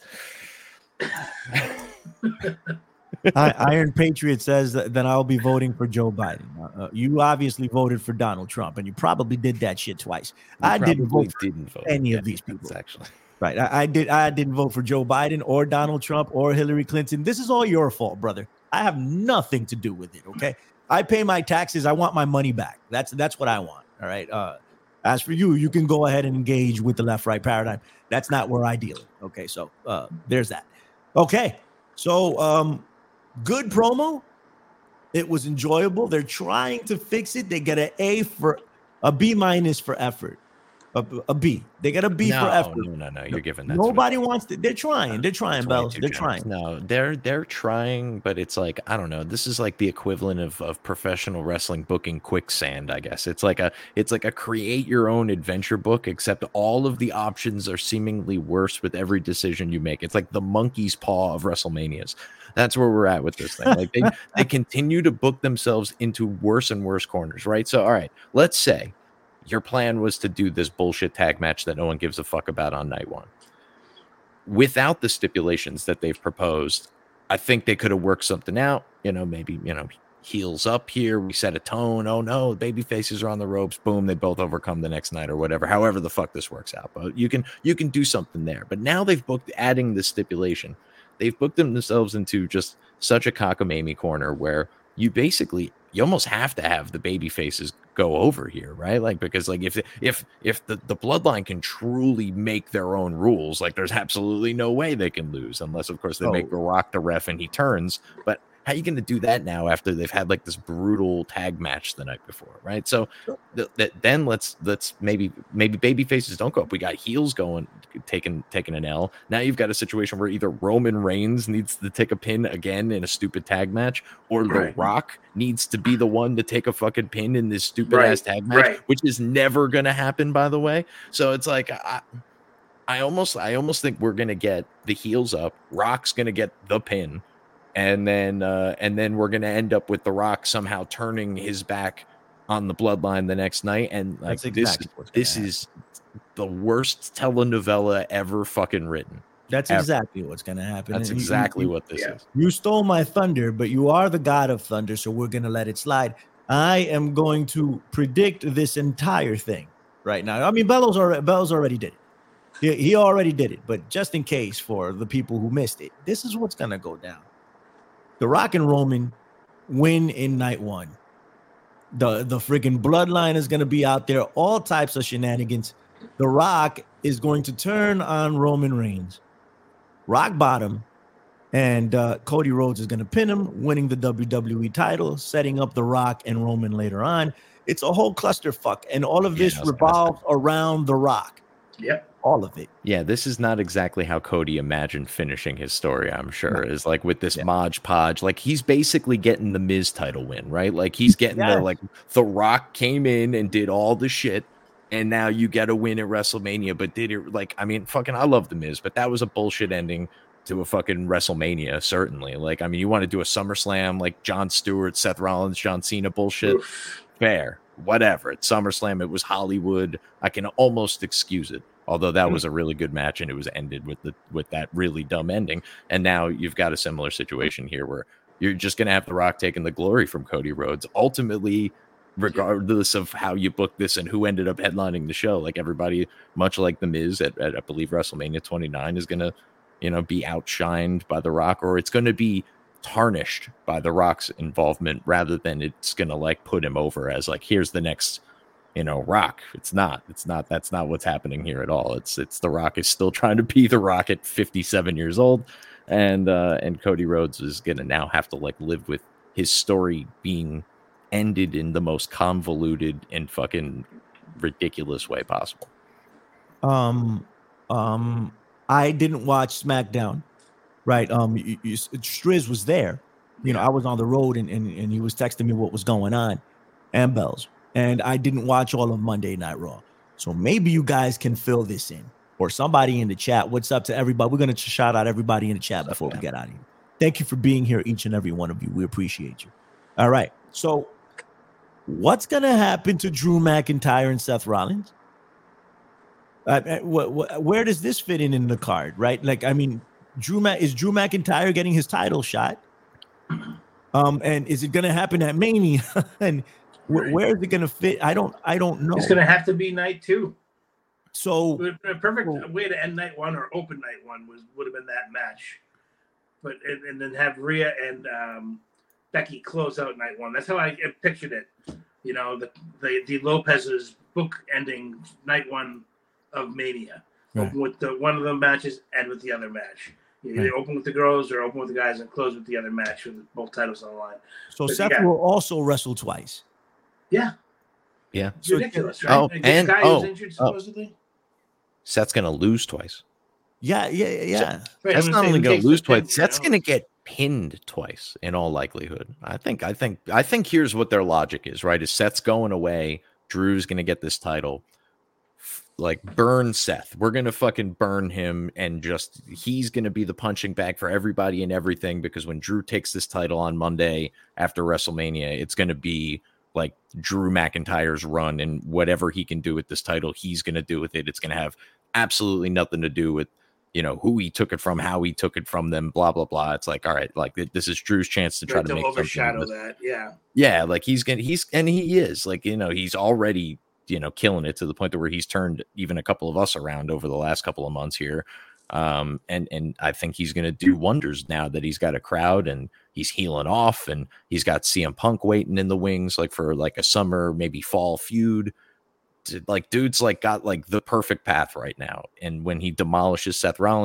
I, Iron Patriot says that, that I'll be voting for Joe Biden. Uh, you obviously voted for Donald Trump, and you probably did that shit twice. You I didn't vote for didn't vote. any yeah, of these people. Actually, right? I, I did. I didn't vote for Joe Biden or Donald Trump or Hillary Clinton. This is all your fault, brother. I have nothing to do with it. Okay, I pay my taxes. I want my money back. That's that's what I want. All right. Uh, as for you, you can go ahead and engage with the left-right paradigm. That's not where I deal. Okay, so uh, there's that. Okay, so. Um, Good promo. It was enjoyable. They're trying to fix it. They get an A for a B minus for effort. A, a B. They got a B no, for effort. No, no, no. You're giving that. Nobody wants to. They're trying. They're trying, Bells. They're trying. No, they're they're trying, but it's like I don't know. This is like the equivalent of, of professional wrestling booking quicksand, I guess. It's like a it's like a create your own adventure book, except all of the options are seemingly worse with every decision you make. It's like the monkey's paw of WrestleManias. That's where we're at with this thing. Like they they continue to book themselves into worse and worse corners, right? So, all right, let's say your plan was to do this bullshit tag match that no one gives a fuck about on night one. Without the stipulations that they've proposed, I think they could have worked something out. You know, maybe, you know, heels up here. We set a tone. Oh, no, baby faces are on the ropes. Boom, they both overcome the next night or whatever. However the fuck this works out. But you can you can do something there. But now they've booked adding the stipulation. They've booked themselves into just such a cockamamie corner where you basically you almost have to have the baby faces go over here, right? Like because like if if if the, the bloodline can truly make their own rules, like there's absolutely no way they can lose unless of course they oh. make The Rock the ref and he turns. But How are you going to do that now after they've had like this brutal tag match the night before, right? So th- th- then let's let's maybe maybe baby faces don't go up. We got heels going, taking taking an L. Now you've got a situation where either Roman Reigns needs to take a pin again in a stupid tag match, or Right. The Rock needs to be the one to take a fucking pin in this stupid Right, ass tag match, right. which is never going to happen, by the way. So it's like I, I almost I almost think we're going to get the heels up. Rock's going to get the pin. And then, uh, and then we're gonna end up with The Rock somehow turning his back on the Bloodline the next night, and like That's exactly this, what's gonna this happen. is the worst telenovela ever fucking written. That's ever. exactly what's going to happen. That's And you- exactly you- what this yeah. is. You stole my thunder, but you are the god of thunder, so we're going to let it slide. I am going to predict this entire thing right now. I mean, Bellows already, Bellows already did it. He, he already did it, but just in case for the people who missed it, this is what's going to go down. The Rock and Roman win in night one. The the freaking Bloodline is going to be out there, all types of shenanigans. The Rock is going to turn on Roman Reigns, rock bottom, and uh, Cody Rhodes is going to pin him, winning the W W E title, setting up The Rock and Roman later on. It's a whole clusterfuck, and all of Yeah, this I was gonna revolves around The Rock. Yep. All of it. Yeah, this is not exactly how Cody imagined finishing his story, I'm sure. No. Is like with this Yeah. Mod Podge, like he's basically getting the Miz title win, right? Like he's getting Yes. the like The Rock came in and did all the shit, and now you get a win at WrestleMania. But did it like I mean, fucking I love the Miz, but that was a bullshit ending to a fucking WrestleMania, certainly. Like, I mean, you want to do a SummerSlam like John Stewart, Seth Rollins, John Cena bullshit. Oof. Fair. Whatever. At SummerSlam, it was Hollywood. I can almost excuse it. Although that was a really good match, and it was ended with the with that really dumb ending. And now you've got a similar situation here where you're just going to have The Rock taking the glory from Cody Rhodes. Ultimately, regardless of how you book this and who ended up headlining the show, like everybody, much like The Miz at, at I believe WrestleMania twenty-nine, is going to, you know, be outshined by The Rock, or it's going to be tarnished by The Rock's involvement rather than it's going to like put him over as like, here's the next, you know, Rock. It's not, it's not, that's not what's happening here at all. It's, it's The Rock is still trying to be The Rock at fifty-seven years old. And, uh, and Cody Rhodes is going to now have to like live with his story being ended in the most convoluted and fucking ridiculous way possible. Um, um, I didn't watch SmackDown, right? Um, you, you, Striz was there. You know, I was on the road, and, and and he was texting me what was going on, and Bells. And I didn't watch all of Monday Night Raw. So maybe you guys can fill this in, or somebody in the chat. What's up to everybody? We're going to shout out everybody in the chat before we get out of here. Thank you for being here, each and every one of you. We appreciate you. All right. So what's going to happen to Drew McIntyre and Seth Rollins? Uh, uh, wh- wh- where does this fit in in the card, right? Like, I mean, Drew Ma- is Drew McIntyre getting his title shot? Um, and is it going to happen at Mania? and Where, where is it going to fit? I don't. I don't know. It's going to have to be night two. So a perfect way to end night one or open night one was would have been that match, but and, and then have Rhea and um, Becky close out night one. That's how I pictured it. You know, the the, the Lopez's book ending night one of Mania. Right. Open with the one of the matches, end with the other match. You either Right. open with the girls or open with the guys and close with the other match with both titles on the line. So But Seth yeah. will also wrestle twice. Yeah, Yeah. it's ridiculous, right? Oh, Like, this and- guy oh, who's injured oh. supposedly. Seth's going to lose twice. Yeah, yeah, yeah. Right, That's I'm not saying only who going takes to lose the pin, twice. you Seth's know? going to get pinned twice in all likelihood. I think. I think. I think. Here's what their logic is. Right? Is Seth's going away. Drew's going to get this title. F- Like burn Seth. We're going to fucking burn him, and just he's going to be the punching bag for everybody and everything. Because when Drew takes this title on Monday after WrestleMania, it's going to be like Drew McIntyre's run, and whatever he can do with this title, he's going to do with it. It's going to have absolutely nothing to do with, you know, who he took it from, how he took it from them, blah, blah, blah. It's like, all right, like this is Drew's chance to try Right, to to make something of overshadow this. that. Yeah. Yeah, like he's gonna he's and he is like, you know, he's already, you know, killing it to the point to where he's turned even a couple of us around over the last couple of months here. Um, and and I think he's gonna do wonders now that he's got a crowd and he's healing off, and he's got C M Punk waiting in the wings, like for like a summer, maybe fall feud. Like dude's like got like the perfect path right now. And when he demolishes Seth Rollins,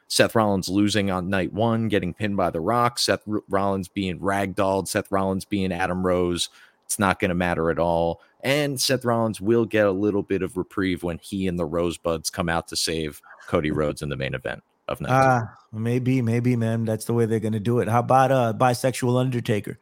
Seth Rollins losing on night one, getting pinned by The Rock, Seth R- Rollins being ragdolled, Seth Rollins being Adam Rose. It's not going to matter at all. And Seth Rollins will get a little bit of reprieve when he and the Rosebuds come out to save Cody Rhodes in the main event of night Ah, two. maybe, maybe, man. That's the way they're going to do it. How about uh, bisexual Undertaker?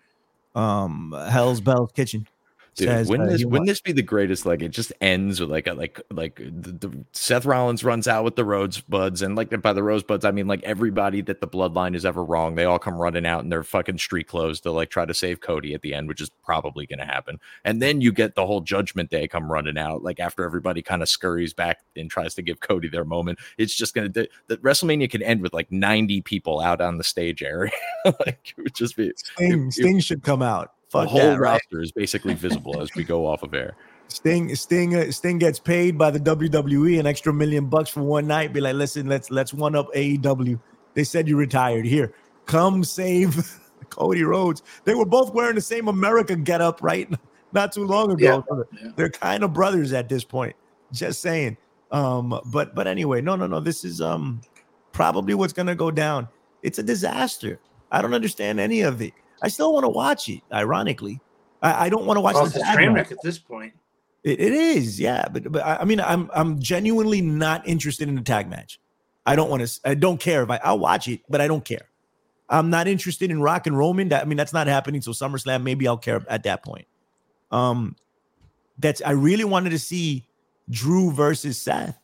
Um, Hell's Bells Kitchen. Dude, says, wouldn't uh, this he wouldn't wa- this be the greatest? Like, it just ends with like a like like the, the Seth Rollins runs out with the Rosebuds, and like by the Rosebuds, I mean like everybody that the bloodline is ever wrong. They all come running out in their fucking street clothes to like try to save Cody at the end, which is probably going to happen. And then you get the whole Judgment Day come running out, like after everybody kind of scurries back and tries to give Cody their moment. It's just going to that WrestleMania can end with like ninety people out on the stage area. Like it would just be Sting, it- Sting should come out. the Fuck whole that, right? roster is basically visible as we go off of air. Sting, Sting, uh, Sting gets paid by the W W E an extra million bucks for one night. Be like, listen, let's let's one up A E W. They said you retired. Here, come save Cody Rhodes. They were both wearing the same America getup, right? Not too long ago. Yeah. They're kind of brothers at this point. Just saying. Um, but but anyway, no, no, no. This is um probably what's gonna go down. It's a disaster. I don't understand any of it. I still want to watch it. Ironically, I, I don't want to watch Well, the it's a tag train match. wreck at this point. It, it is, yeah. But but I I mean, I'm I'm genuinely not interested in the tag match. I don't want to. I don't care if I. I'll watch it, but I don't care. I'm not interested in Rock and Roman. That I mean, that's not happening. So SummerSlam, maybe I'll care at that point. Um, that's I really wanted to see Drew versus Seth.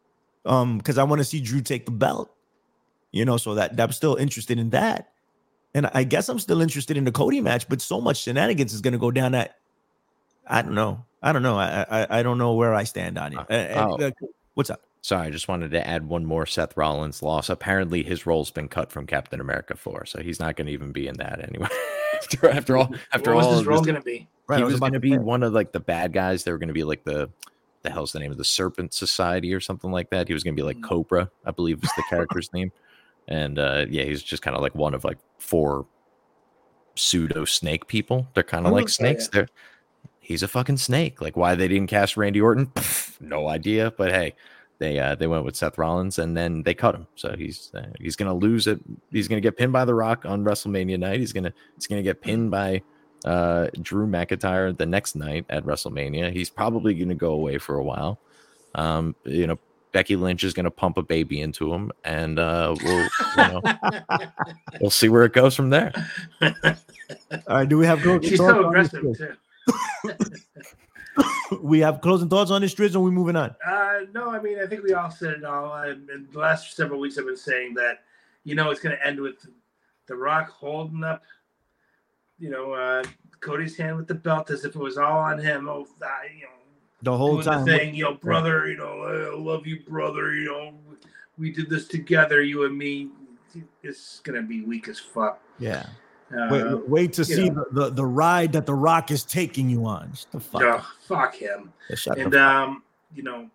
Um, because I want to see Drew take the belt. You know, so that, that I'm still interested in that. And I guess I'm still interested in the Cody match, but so much shenanigans is going to go down that I don't know. I don't know. I I, I don't know where I stand on it. Uh, and, oh. uh, what's up? Sorry, I just wanted to add one more Seth Rollins loss. Apparently, his role's been cut from Captain America four, so he's not going to even be in that anyway. after, after all, after What was all, his of role this- going to be? Right, I he was was about going to to be say. one of like the bad guys. They were going to be like the the hell's the name of the Serpent Society or something like that. He was going to be like Cobra, I believe is the character's name. And uh, yeah, he's just kind of like one of like four pseudo snake people. They're kind of Oh, like okay, snakes. They're he's a fucking snake. Like why they didn't cast Randy Orton, no idea. But hey, they uh, they went with Seth Rollins and then they cut him. So he's uh, he's gonna lose it. He's gonna get pinned by The Rock on WrestleMania night. He's gonna he's gonna get pinned by uh, Drew McIntyre the next night at WrestleMania. He's probably gonna go away for a while. Um, you know, Becky Lynch is gonna pump a baby into him, and uh, we'll you know we'll see where it goes from there. All right. Do we have closing She's thoughts so on this, aggressive Triz? too. We have closing thoughts on this, Triz, or we moving on? Uh, no, I mean, I think we all said it all. I, in the last several weeks, I've been saying that, you know, it's going to end with The Rock holding up, you know, uh, Cody's hand with the belt as if it was all on him. Oh, uh, you know, The whole doing time. the thing, you know, brother, you know, I love you, brother. You know, we did this together, you and me. It's going to be weak as fuck. Yeah. Uh, Wait, wait to you see know. the, the, the ride that the Rock is taking you on. Shut the fuck Oh, up. fuck him. Yeah, shut And the fuck um, you know,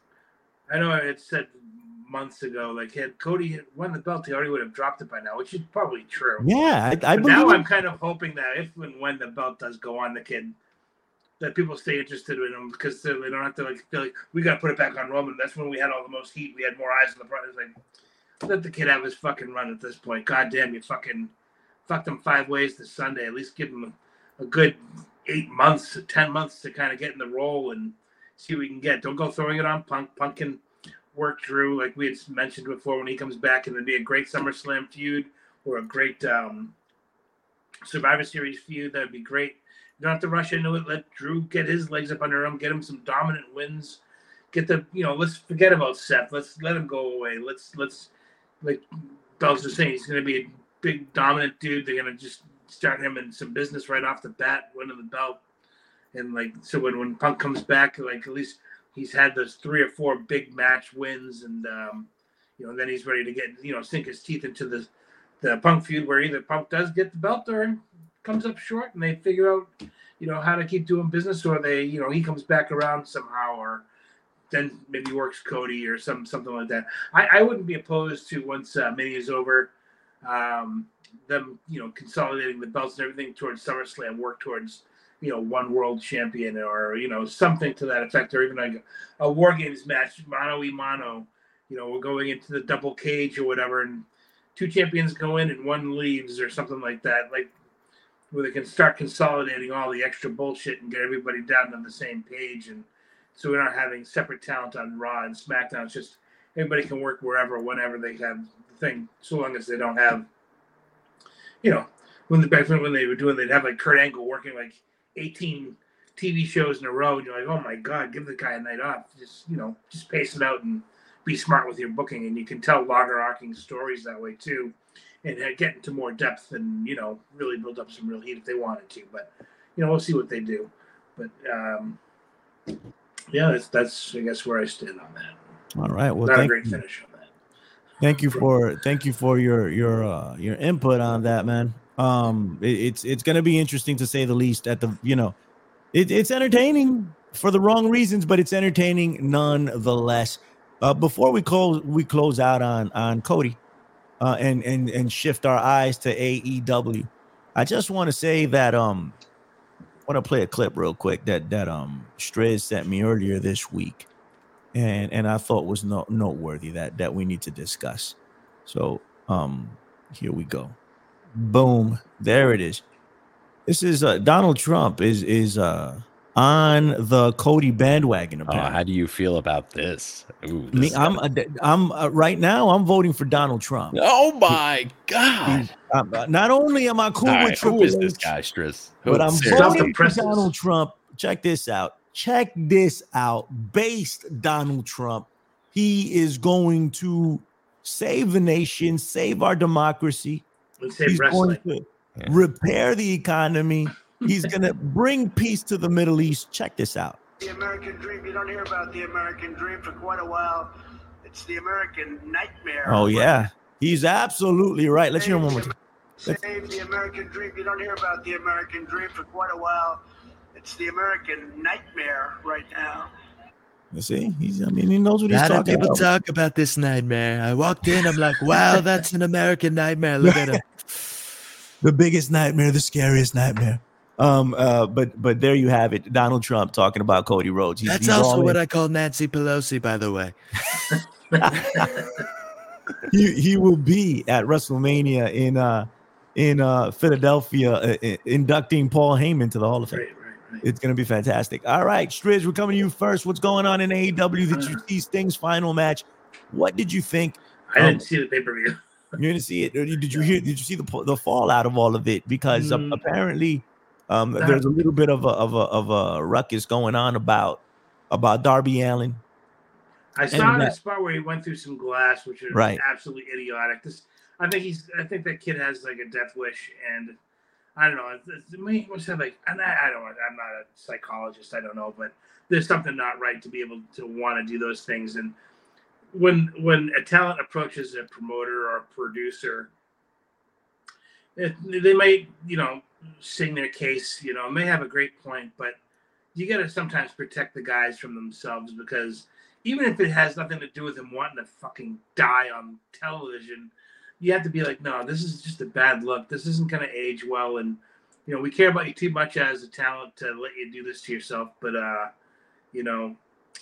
I know I had said months ago, like had Cody had won the belt, he already would have dropped it by now, which is probably true. Yeah, I, I But believe now it. I'm kind of hoping that if and when the belt does go on the kid, that people stay interested in him because they don't have to like feel like we got to put it back on Roman. That's when we had all the most heat. We had more eyes on the front. It's like let the kid have his fucking run at this point. God damn, you fucking fucked him five ways this Sunday. At least give him a, a good eight months, ten months to kind of get in the role and see what we can get. Don't go throwing it on Punk. Punk can work through, like we had mentioned before, when he comes back, and it'd be a great SummerSlam feud or a great um, Survivor Series feud. That'd be great. You don't have to rush into it. Let Drew get his legs up under him. Get him some dominant wins. Get the, you know, let's forget about Seth. Let's let him go away. Let's, let's, like Bells was saying, he's going to be a big dominant dude. They're going to just start him in some business right off the bat, winning the belt. And like, so when, when Punk comes back, like at least he's had those three or four big match wins, and um, you know, then he's ready to get, you know, sink his teeth into the the Punk feud where either Punk does get the belt or comes up short, and they figure out, you know, how to keep doing business, or they, you know, he comes back around somehow, or then maybe works Cody or some something like that. I, I wouldn't be opposed to, once uh, Mania is over, um, them, you know, consolidating the belts and everything towards SummerSlam, work towards, you know, one world champion, or, you know, something to that effect, or even like a War Games match, mano y mano, you know, we're going into the double cage or whatever, and two champions go in and one leaves or something like that, like where they can start consolidating all the extra bullshit and get everybody down on the same page. And so we're not having separate talent on Raw and SmackDown. It's just everybody can work wherever, whenever they have the thing, so long as they don't have, you know, when the back when they were doing, they'd have like Kurt Angle working like eighteen T V shows in a row, and you're like, oh my God, give the guy a night off. Just, you know, just pace it out and be smart with your booking. And you can tell longer arcing stories that way too, and get into more depth and, you know, really build up some real heat if they wanted to. But, you know, we'll see what they do. But, um, yeah, that's, that's I guess, where I stand on that. All right. Well, Not thank a great you. finish on that. Thank you for thank you for your your uh, your input on that, man. Um, it, it's it's going to be interesting to say the least. At the you know, it, it's entertaining for the wrong reasons, but it's entertaining nonetheless. Uh, before we close we close out on on Cody, uh, and and and shift our eyes to A E W, I just want to say that um, I want to play a clip real quick that that um Strez sent me earlier this week. And and I thought was no, noteworthy that that we need to discuss. So um, here we go. Boom, there it is. This is uh, Donald Trump is is uh, on the Cody bandwagon. Oh, Apparently. how do you feel about this? Ooh, Me, this I'm uh, I'm uh, right now. I'm voting for Donald Trump. oh my God! Um, uh, not only am I cool All with right, Triple who is H, this guy, Striz? but I'm Seriously. voting for Donald Trump. Check this out. Check this out. Based Donald Trump, he is going to save the nation, save our democracy. Let's save He's wrestling. going to repair the economy. He's going to bring peace to the Middle East. Check this out. The American dream. You don't hear about the American dream for quite a while. It's the American nightmare. Oh, yeah. He's absolutely right. Let's hear him one more time. Let's- Save the American dream. You don't hear about the American dream for quite a while. It's the American nightmare right now. You see, he's, I mean, he knows what A he's lot of talking people about. talk about this nightmare. I walked in, I'm like, wow, that's an American nightmare. Look at him. The biggest nightmare, the scariest nightmare. Um, uh, but but there you have it. Donald Trump talking about Cody Rhodes. He's, That's he's also all what in. I call Nancy Pelosi, by the way. he he will be at WrestleMania in uh in uh Philadelphia, uh, i- inducting Paul Heyman to the Hall of Fame. It's gonna be fantastic. All right, Striz, we're coming to you first. What's going on in A E W? Did you see Sting's final match? What did you think? I Um, didn't see the pay per view. You didn't see it? Or did you hear? Did you see the the fallout of all of it? Because uh, Mm. apparently, um, there's a little bit of a of a of a ruckus going on about about Darby Allin. I And saw that- that spot where he went through some glass, which is Right. absolutely idiotic. This, I think he's. I think that kid has like a death wish, and I don't know. It's, it's, he must have like. And I, I don't. I'm not a psychologist. I don't know, but there's something not right to be able to want to do those things. And when when a talent approaches a promoter or a producer, it, they might, you know, sing their case. You know, may have a great point, but you got to sometimes protect the guys from themselves, because even if it has nothing to do with him wanting to fucking die on television, you have to be like, no, this is just a bad look. This isn't going to age well. And, you know, we care about you too much as a talent to let you do this to yourself. But, uh, you know,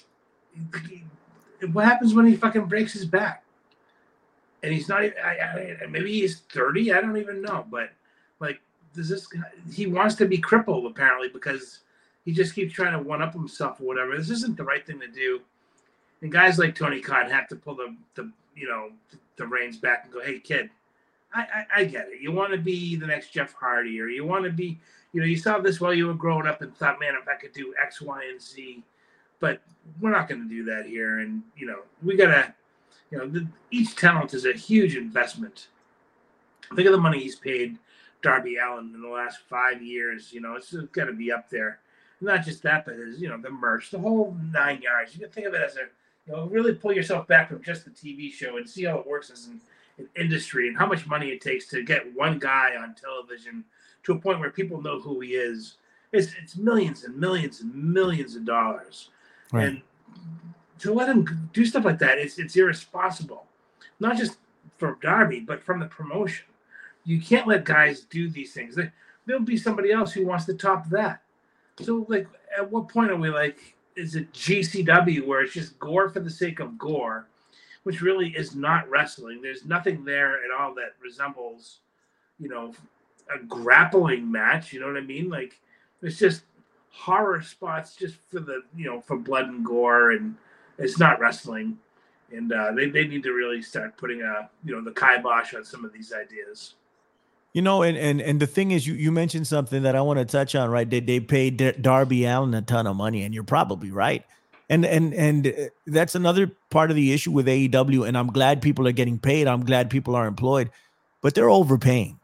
what happens when he fucking breaks his back? And he's not, I, I, maybe he's thirty. I don't even know. But, like, does this guy, he wants to be crippled, apparently, because he just keeps trying to one-up himself or whatever. This isn't the right thing to do. And guys like Tony Khan have to pull the, the you know, the reins back and go, hey, kid, I, I, I get it. You want to be the next Jeff Hardy, or you want to be, you know, you saw this while you were growing up and thought, man, if I could do X, Y, and Z. But we're not going to do that here. And, you know, we got to, you know, the, each talent is a huge investment. Think of the money he's paid Darby Allin in the last five years. You know, it's, it's got to be up there. Not just that, but as, you know, the merch, the whole nine yards. You can think of it as a, you know, really pull yourself back from just the T V show and see how it works as an, an industry and how much money it takes to get one guy on television to a point where people know who he is. It's it's millions and millions and millions of dollars. Right. And to let him do stuff like that, it's it's irresponsible. Not just for Darby, but from the promotion. You can't let guys do these things. There, there'll be somebody else who wants to top that. So, like, at what point are we like, is it G C W where it's just gore for the sake of gore, which really is not wrestling. There's nothing there at all that resembles, you know, a grappling match. You know what I mean? Like, it's just horror spots just for the, you know, for blood and gore, and it's not wrestling. And uh, they, they need to really start putting a, you know, the kibosh on some of these ideas. You know, and and and the thing is, you you mentioned something that I want to touch on, right? They they paid Dar- Darby Allin a ton of money, and you're probably right. And and and that's another part of the issue with A E W. And I'm glad people are getting paid. I'm glad people are employed, but they're overpaying.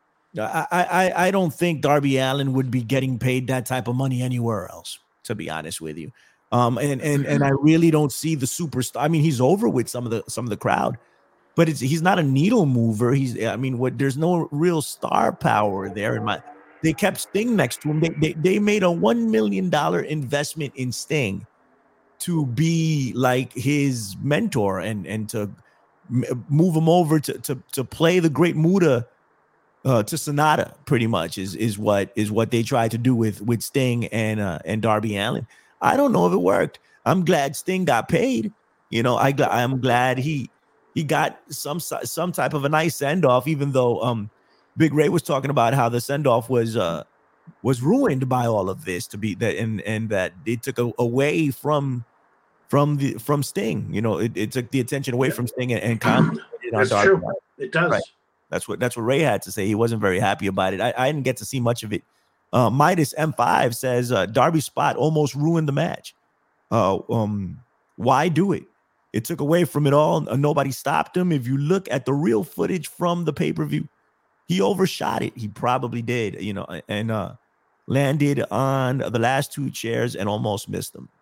I I I don't think Darby Allin would be getting paid that type of money anywhere else, to be honest with you. Um, and and and I really don't see the superstar. I mean, he's over with some of the some of the crowd. But it's he's not a needle mover. He's I mean, what there's no real star power there. In my, they kept Sting next to him. They they, they made a one million dollar investment in Sting to be like his mentor and and to m- move him over to to to play the Great Muta uh, to Sonata. Pretty much is is what is what they tried to do with with Sting and uh, and Darby Allin. I don't know if it worked. I'm glad Sting got paid. You know, I I'm glad he. He got some some type of a nice send off, even though um, Big Ray was talking about how the send off was uh, was ruined by all of this to be that and and that it took a, away from from the from Sting. You know, it, it took the attention away from Sting and, and concentrated on That's Darby. true. It does. Right. That's what that's what Ray had to say. He wasn't very happy about it. I, I didn't get to see much of it. Uh, Midas M five says uh, Darby's spot almost ruined the match. Uh, um, why do it? It took away from it all. Nobody stopped him. If you look at the real footage from the pay-per-view, he overshot it. He probably did, you know, and uh, landed on the last two chairs and almost missed them.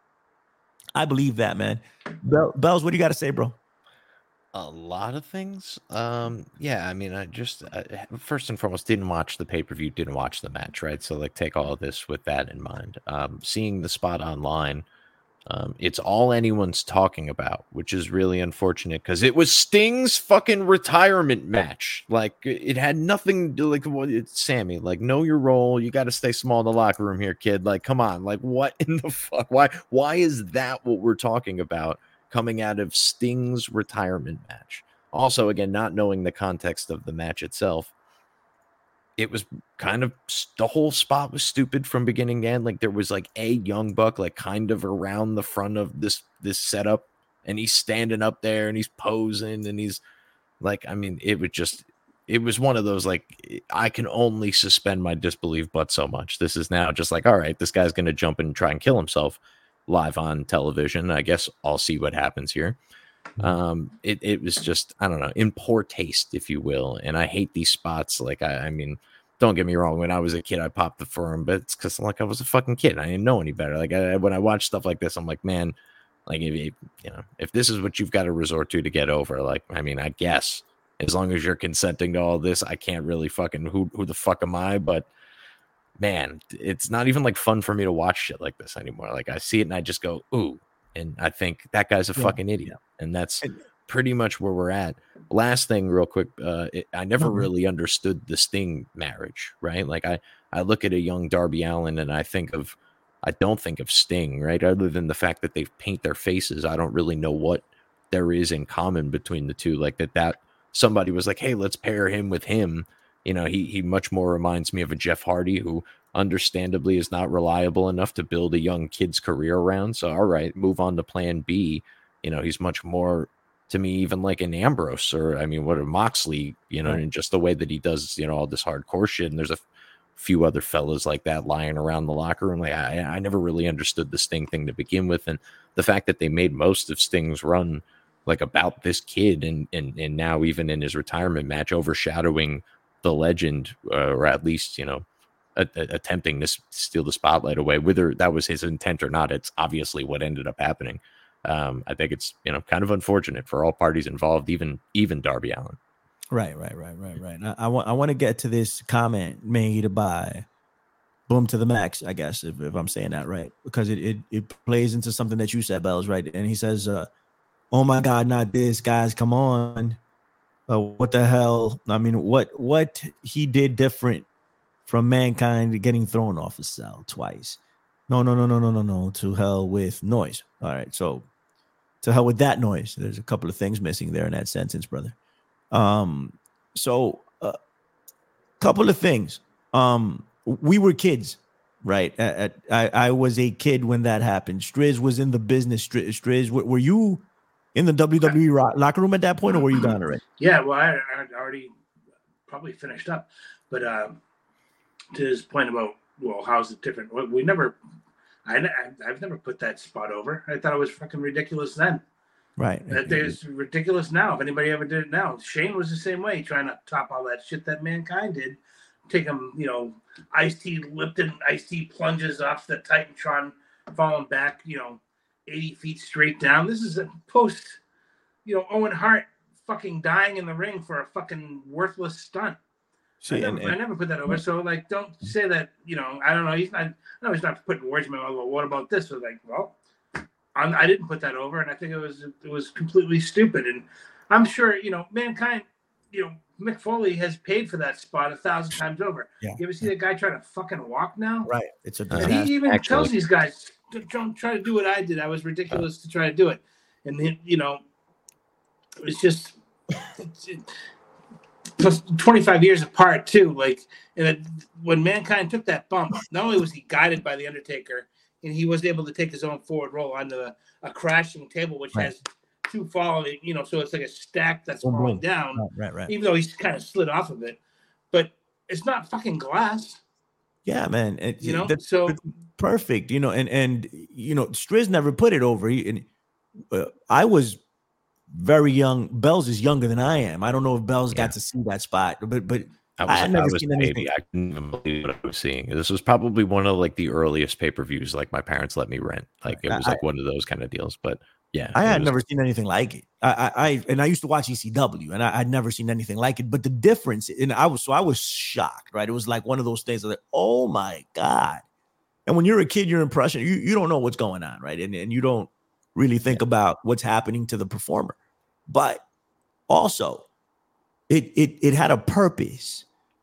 I believe that, man. Bell, Bells, what do you got to say, bro? A lot of things. Um, yeah, I mean, I just uh, first and foremost didn't watch the pay-per-view, didn't watch the match, right? So like, take all of this with that in mind. Um, seeing the spot online. Um, it's all anyone's talking about, which is really unfortunate because it was Sting's fucking retirement match. Like, it had nothing to do, like, well, it's Sammy, like, know your role. You got to stay small in the locker room here, kid. Like, come on. Like, what in the fuck? Why, why is that what we're talking about coming out of Sting's retirement match? Also, again, not knowing the context of the match itself. It was kind of the whole spot was stupid from beginning to end. Like there was like a Young Buck, like kind of around the front of this, this setup, and he's standing up there and he's posing and he's like, I mean, it was just, it was one of those, like, I can only suspend my disbelief, but so much. This is now just like, all right, this guy's going to jump in and try and kill himself live on television. I guess I'll see what happens here. Um, it, it was just, I don't know, in poor taste, if you will. And I hate these spots. Like, I, I mean, don't get me wrong. When I was a kid, I popped the for him, but it's because like I was a fucking kid. I didn't know any better. Like I, when I watch stuff like this, I'm like, man, like if you, you know, if this is what you've got to resort to to get over, like, I mean, I guess as long as you're consenting to all this, I can't really fucking who who the fuck am I? But man, it's not even like fun for me to watch shit like this anymore. Like I see it and I just go, ooh, and I think that guy's a yeah. fucking idiot, and that's pretty much where we're at. Last thing real quick, uh, it, I never mm-hmm. really understood the Sting marriage, right? Like I, I look at a young Darby Allin and I think of, I don't think of Sting, right? Other than the fact that they paint their faces, I don't really know what there is in common between the two. Like that, that somebody was like, hey, let's pair him with him. You know, he, he much more reminds me of a Jeff Hardy who understandably is not reliable enough to build a young kid's career around. So, all right, move on to plan B. You know, he's much more, to me, even like an Ambrose or, I mean, what a Moxley, you know, right. and just the way that he does, you know, all this hardcore shit. And there's a f- few other fellas like that lying around the locker room. Like, I, I never really understood the Sting thing to begin with. And the fact that they made most of Sting's run like about this kid and, and, and now even in his retirement match overshadowing the legend, uh, or at least, you know, a, a, attempting to s- steal the spotlight away, whether that was his intent or not. It's obviously what ended up happening. Um, I think it's, you know, kind of unfortunate for all parties involved, even even Darby Allin. Right, right, right, right, right. I, I want I want to get to this comment made by Boom to the Max, I guess, if, if I'm saying that right, because it, it it plays into something that you said, Bells, right? And he says, uh, "Oh my God, not this, guys! Come on, uh, what the hell? I mean, what what he did different from Mankind getting thrown off a cell twice? No, no, no, no, no, no, no. To hell with noise. All right, so." to hell with that noise. There's a couple of things missing there in that sentence, brother. Um, so a uh, couple of things. Um, we were kids, right? At, at, I, I was a kid when that happened. Striz was in the business. Striz, Striz were, were you in the W W E ro- locker room at that point, or were you gone already? Yeah, well, I, I already probably finished up. But uh, to his point about, well, how's it different? We never, I, I've never put that spot over. I thought it was fucking ridiculous then. Right. It's ridiculous now. If anybody ever did it now, Shane was the same way, trying to top all that shit that Mankind did. Take him, you know, Ice-T Lipton, Ice-T plunges off the Titantron, falling back, you know, eighty feet straight down. This is a post, you know, Owen Hart fucking dying in the ring for a fucking worthless stunt. See, I, never, and, and, I never put that over. So, like, don't say that, you know, I don't know. He's not, no, he's not putting words in my mouth. Well, what about this? So, like, well, I'm, I didn't put that over, and I think it was it was completely stupid. And I'm sure, you know, Mankind, you know, Mick Foley has paid for that spot a thousand times over. Yeah. You ever see that guy trying to fucking walk now? Right. It's a and he even Actually. tells these guys, don't try to do what I did. I was ridiculous uh, to try to do it. And, he, you know, it's just it's, it, plus twenty-five years apart, too. Like, and it, when Mankind took that bump, not only was he guided by The Undertaker, and he was able to take his own forward roll onto a, a crashing table, which right. has two falling, you know, so it's like a stack that's oh, falling down. Right, right, right. Even though he's kind of slid off of it, but it's not fucking glass. Yeah, man. It, you know, that's, so that's perfect. You know, and and you know, Striz never put it over. He, and uh, I was very young. Bells is younger than I am. I don't know if Bells yeah. got to see that spot, but but. I was, I had never I was seen anything. I couldn't even believe what I was seeing. This was probably one of like the earliest pay-per-views like my parents let me rent. Like it was like I, one of those kind of deals. But yeah, I had was, never seen anything like it. I, I, I and I used to watch E C W, and I, I'd never seen anything like it. But the difference, and I was so I was shocked. Right, it was like one of those things like, oh my god. And when you're a kid, you're impression. You you don't know what's going on, right? And and you don't really think yeah. about what's happening to the performer. But also, it it it had a purpose.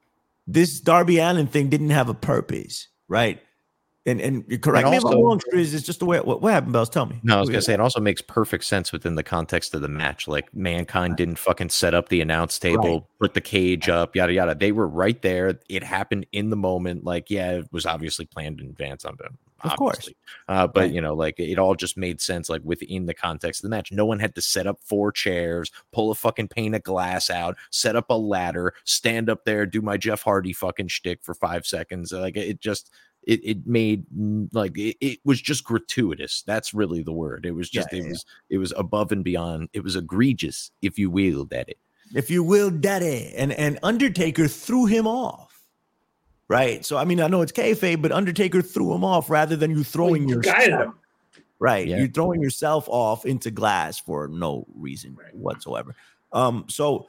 This Darby Allin thing didn't have a purpose, right? And and correct and me also, if I'm wrong, Striz, it's just the way it, what, what happened, Bells? Tell me. No, I was gonna say it also makes perfect sense within the context of the match. Like Mankind right. didn't fucking set up the announce table, right. put the cage up, yada yada. They were right there. It happened in the moment. Like, yeah, it was obviously planned in advance on them. Of course. Uh, but, right. you know, like it all just made sense, like within the context of the match. No one had to set up four chairs, pull a fucking pane of glass out, set up a ladder, stand up there, do my Jeff Hardy fucking shtick for five seconds. Like it just, it, it made like, it, it was just gratuitous. That's really the word. It was just, yeah, it yeah. was, it was above and beyond. It was egregious, if you will, daddy. If you will, daddy. And, and Undertaker threw him off. Right. So, I mean, I know it's kayfabe, but Undertaker threw him off rather than you throwing well, you yourself. Right. Yeah. You're throwing yourself off into glass for no reason right. whatsoever. Um, so,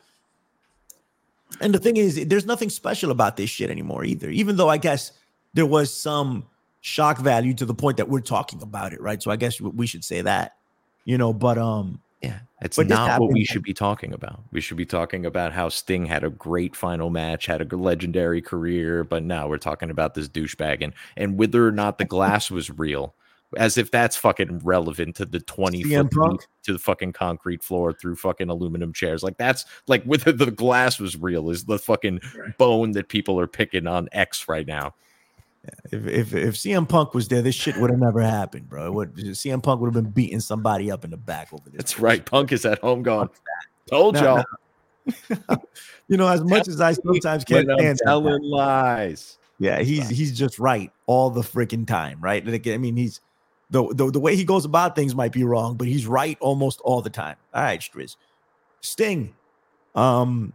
and the thing is, there's nothing special about this shit anymore either, even though I guess there was some shock value to the point that we're talking about it. Right. So I guess we should say that, you know, but, um, yeah, it's not what we should be talking about. We should be talking about how Sting had a great final match, had a legendary career, but now we're talking about this douchebag and and whether or not the glass was real, as if that's fucking relevant to the twenty foot to the fucking concrete floor through fucking aluminum chairs. Like that's like whether the glass was real is the fucking right. bone that people are picking on X right now. If, if if C M Punk was there, this shit would have never happened, bro. It would, C M Punk would have been beating somebody up in the back over this. That's place. Right. Punk is at home going, told no, y'all. No. You know, as much as I sometimes can't stand telling lies. Yeah, he's he's just right all the freaking time, right? Like, I mean, he's the, the the way he goes about things might be wrong, but he's right almost all the time. All right, Striz. Sting. Um,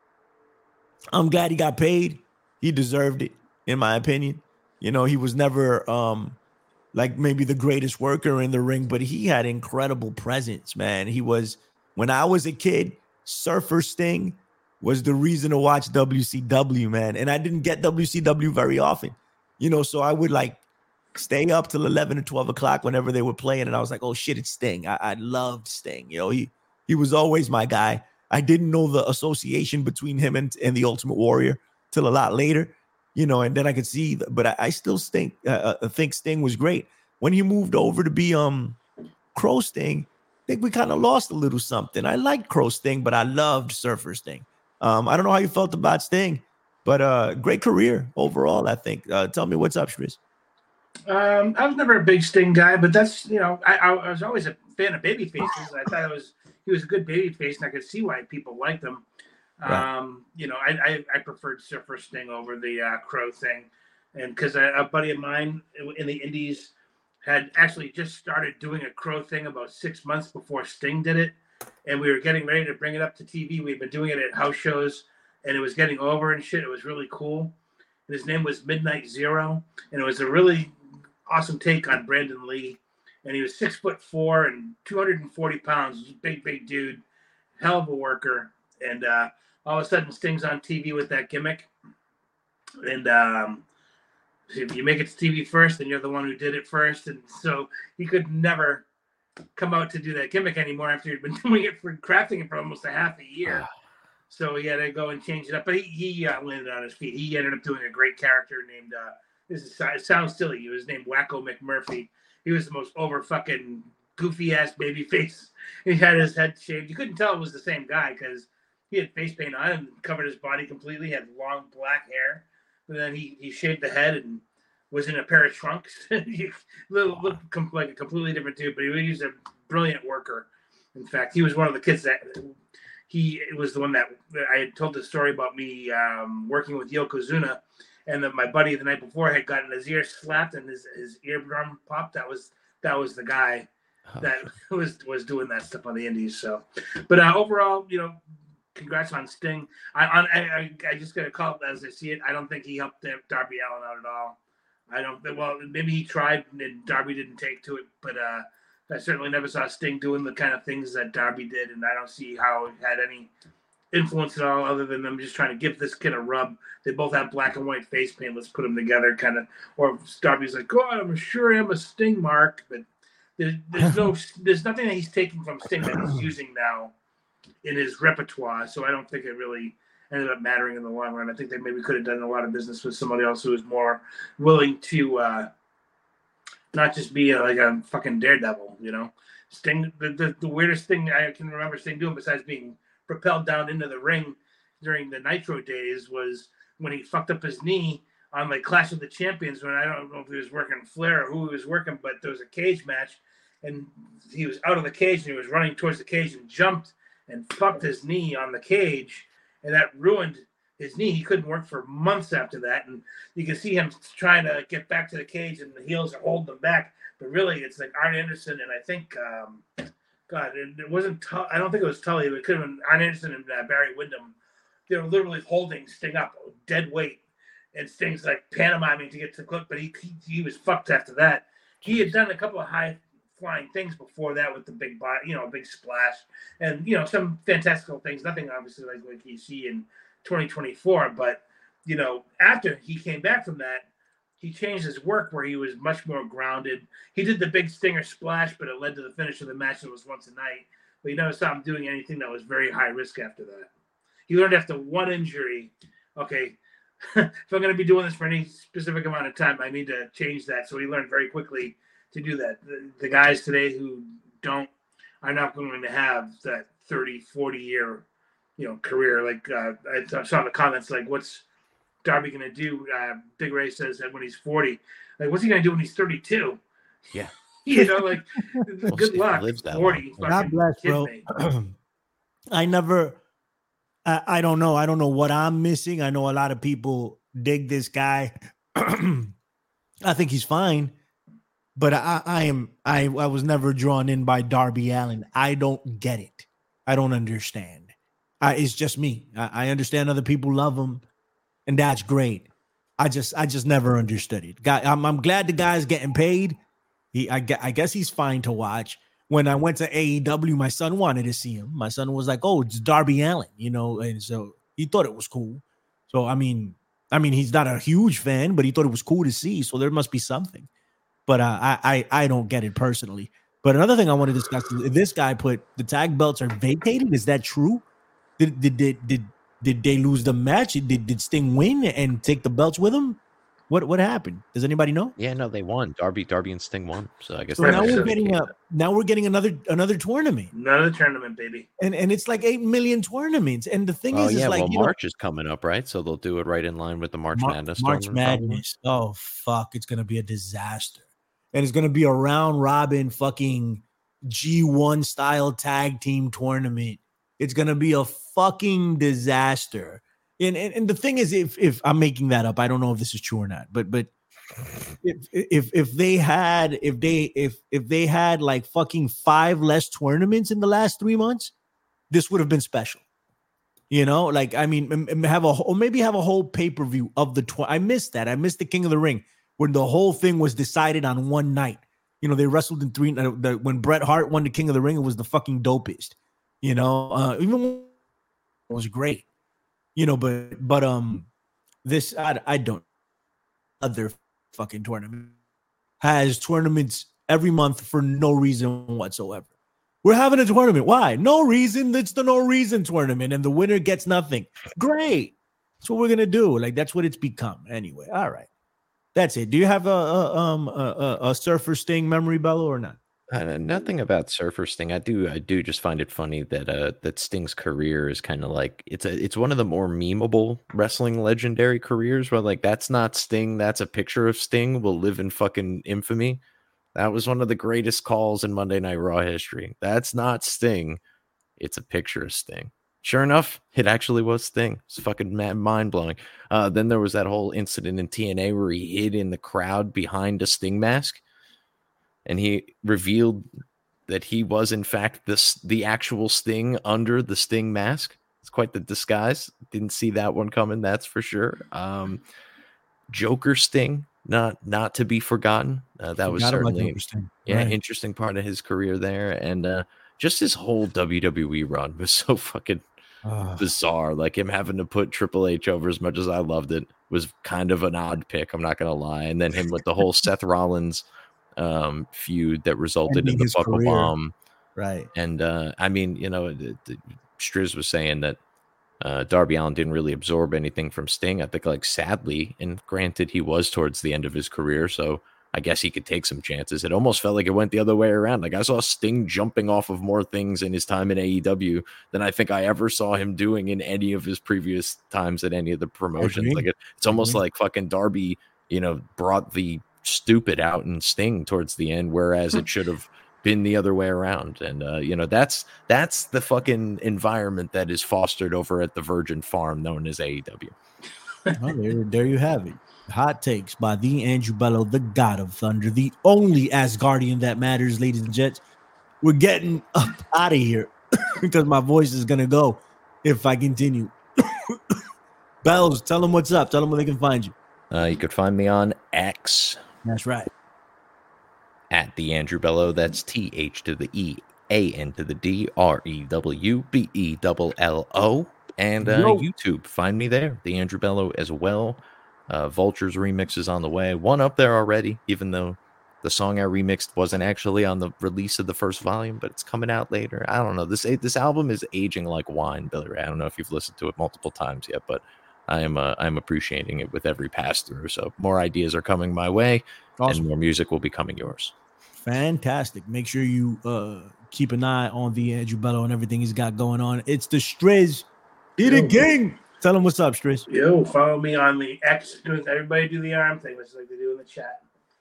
I'm glad he got paid. He deserved it, in my opinion. You know, he was never um, like maybe the greatest worker in the ring, but he had incredible presence, man. He was, when I was a kid, Surfer Sting was the reason to watch W C W, man. And I didn't get W C W very often, you know, so I would like stay up till eleven or twelve o'clock whenever they were playing. And I was like, oh shit, it's Sting. I, I loved Sting. You know, he, he was always my guy. I didn't know the association between him and, and the Ultimate Warrior till a lot later. You know, and then I could see, but I, I still think uh, think Sting was great. When he moved over to be um Crow Sting, think we kind of lost a little something. I liked Crow Sting, but I loved Surfer Sting. Um, I don't know how you felt about Sting, but uh, great career overall, I think. Uh, tell me what's up, Shriz. Um, I was never a big Sting guy, but that's, you know, I, I was always a fan of baby faces. I thought it was he was a good baby face, and I could see why people liked him. Right. Um, you know, I, I, I preferred Surfer Sting over the uh, Crow thing. And because a, a buddy of mine in the Indies had actually just started doing a Crow thing about six months before Sting did it. And we were getting ready to bring it up to T V. We'd been doing it at house shows, and it was getting over and shit. It was really cool. And his name was Midnight Zero. And it was a really awesome take on Brandon Lee. And he was six foot four and two hundred forty pounds. Big, big dude. Hell of a worker. And uh, all of a sudden, Sting's on T V with that gimmick. And um, if you make it to T V first, then you're the one who did it first. And so he could never come out to do that gimmick anymore after he'd been doing it for crafting it for almost a half a year. So he had to go and change it up. But he, he uh, landed on his feet. He ended up doing a great character named, uh, this is, it sounds silly, he was named Wacko McMurphy. He was the most over fucking goofy ass baby face. He had his head shaved. You couldn't tell it was the same guy because he had face paint on and covered his body completely. He had long black hair. And then he, he shaved the head and was in a pair of trunks. He looked, looked like a completely different dude, but he was a brilliant worker. In fact, he was one of the kids that he was the one that I had told the story about me um, working with Yokozuna, and that my buddy the night before had gotten his ear slapped and his, his eardrum popped. That was that was the guy that was was doing that stuff on the Indies. So, but uh, overall, you know, congrats on Sting. I on I, I just got to call it as I see it. I don't think he helped Darby Allin out at all. I don't. Well, maybe he tried and Darby didn't take to it, but uh, I certainly never saw Sting doing the kind of things that Darby did, and I don't see how it had any influence at all other than them just trying to give this kid a rub. They both have black and white face paint. Let's put them together, kind of. Or Darby's like, "God, I'm sure I'm a Sting mark," but there's, there's no, there's nothing that he's taking from Sting that he's using now in his repertoire. So I don't think it really ended up mattering in the long run. I think they maybe could have done a lot of business with somebody else who was more willing to uh, not just be a, like a fucking daredevil, you know. Sting, the, the, the weirdest thing I can remember Sting doing besides being propelled down into the ring during the Nitro days was when he fucked up his knee on like Clash of the Champions, when I don't know if he was working Flair or who he was working, but there was a cage match and he was out of the cage and he was running towards the cage and jumped and fucked his knee on the cage. And that ruined his knee. He couldn't work for months after that. And you can see him trying to get back to the cage, and the heels are holding him back. But really, it's like Arn Anderson and I think, um, God, it, it wasn't, I don't think it was Tully, but it could have been Arn Anderson and uh, Barry Windham. They were literally holding Sting up, dead weight. And Sting's like pantomiming to get to the clip, but he, he, he was fucked after that. He had done a couple of high flying things before that with the big body, you know, big splash and, you know, some fantastical things, nothing obviously like like you see in twenty twenty-four, but, you know, after he came back from that, he changed his work where he was much more grounded. He did the big stinger splash, but it led to the finish of the match that was once a night, but you never saw him doing anything that was very high risk after that. He learned after one injury, okay, if I'm going to be doing this for any specific amount of time, I need to change that. So he learned very quickly to do that. The, the guys today who don't are not going to have that thirty, forty year, you know, career. Like uh, I saw in the comments, like, what's Darby going to do? Uh, Big Ray says that when he's forty, like, what's he going to do when he's thirty-two? Yeah. You know, like, We'll good see if he luck. lives that forty. long. God bless, bro. I never, I, I don't know. I don't know what I'm missing. I know a lot of people dig this guy. I think he's fine. But I, I am I, I was never drawn in by Darby Allin. I don't get it. I don't understand. I, it's just me. I, I understand other people love him, and that's great. I just I just never understood it. Guy, I'm I'm glad the guy's getting paid. He I, I guess he's fine to watch. When I went to A E W, my son wanted to see him. My son was like, "Oh, it's Darby Allin," you know, and so he thought it was cool. So I mean, I mean, he's not a huge fan, but he thought it was cool to see. So there must be something. But uh, I, I I don't get it personally. But another thing I want to discuss is this guy put the tag belts are vacated. Is that true? Did did did did, did they lose the match? Did did Sting win and take the belts with him? What what happened? Does anybody know? Yeah, no, they won. Darby, Darby and Sting won. So I guess So they now actually we're getting came a now we're getting another another tournament, Another tournament, baby. and and it's like eight million tournaments. And the thing Oh is, is yeah, like well you know, March is coming up, right? So they'll do it right in line with the March Mar- Madness. March tournament, probably. Madness. Oh fuck, it's gonna be a disaster, and it's gonna be a round robin fucking G one style tag team tournament. It's gonna be a fucking disaster. And, and and the thing is, if if I'm making that up, I don't know if this is true or not. But but if if if they had if they if if they had like fucking five less tournaments in the last three months, this would have been special. You know, like I mean, m- m- have a or maybe have a whole pay per view of the. Tw- I missed that. I missed the King of the Ring when the whole thing was decided on one night. You know, they wrestled in three. Uh, the, when Bret Hart won the King of the Ring, it was the fucking dopest. You know, uh, even when it was great. You know, but but um, this I I don't other fucking tournament has tournaments every month for no reason whatsoever. We're having a tournament. Why? No reason. It's the no reason tournament, and the winner gets nothing. Great. That's what we're gonna do. Like that's what it's become. Anyway, all right. That's it. Do you have a, a um a, a, a Surfer Sting memory, Bello, or not? Uh, nothing about Surfer Sting. I do, I do just find it funny that uh that Sting's career is kind of like it's a it's one of the more memeable wrestling legendary careers where like that's not Sting, that's a picture of Sting will live in fucking infamy. That was one of the greatest calls in Monday Night Raw history. That's not Sting. It's a picture of Sting. Sure enough, it actually was Sting. It's fucking mind blowing. Uh, then there was that whole incident in T N A where he hid in the crowd behind a Sting mask. And he revealed that he was, in fact, the, the actual Sting under the Sting mask. It's quite the disguise. Didn't see that one coming, that's for sure. Um, Joker Sting, not not to be forgotten. Uh, that was Forgot about certainly Joker Sting. yeah, Right. interesting part of his career there. And uh, just his whole W W E run was so fucking Ah. bizarre. Like him having to put Triple H over as much as I loved it was kind of an odd pick. I'm not going to lie. And then him with the whole Seth Rollins um feud that resulted Ending in the his buckle career. bomb, Right. and uh I mean, you know, the, the, Striz was saying that uh Darby Allin didn't really absorb anything from Sting. I think, like, sadly, and granted, he was towards the end of his career, so I guess he could take some chances. It almost felt like it went the other way around. Like I saw Sting jumping off of more things in his time in A E W than I think I ever saw him doing in any of his previous times at any of the promotions. Agree. Like it, it's almost Agree. like fucking Darby, you know, brought the stupid out in Sting towards the end, whereas it should have been the other way around. And uh, you know, that's that's the fucking environment that is fostered over at the Virgin Farm known as A E W. Well, there, there you have it. Hot takes by the Andrew Bello, the God of Thunder, the only Asgardian that matters, ladies and gents. We're getting up out of here because my voice is gonna go if I continue. Bells, tell them what's up. Tell them where they can find you. Uh, you could find me on X That's right. at the Andrew Bello. That's T H to the E, A N to the D, R E W B E L L O. And uh, Yo. YouTube, find me there, the Andrew Bello as well. Uh, Vultures remix is on the way. One up there already, even though the song I remixed wasn't actually on the release of the first volume, but it's coming out later. I don't know. This this album is aging like wine, Billy Ray. I don't know if you've listened to it multiple times yet, but I am uh, I'm appreciating it with every pass through. So more ideas are coming my way, Awesome. and more music will be coming yours. Fantastic. Make sure you uh, keep an eye on the Andrew Bello and everything he's got going on. It's the Striz. Be the Yo. gang. Tell him what's up, Striz. Yo, follow me on the X. Doing everybody do the arm thing, just like they do in the chat.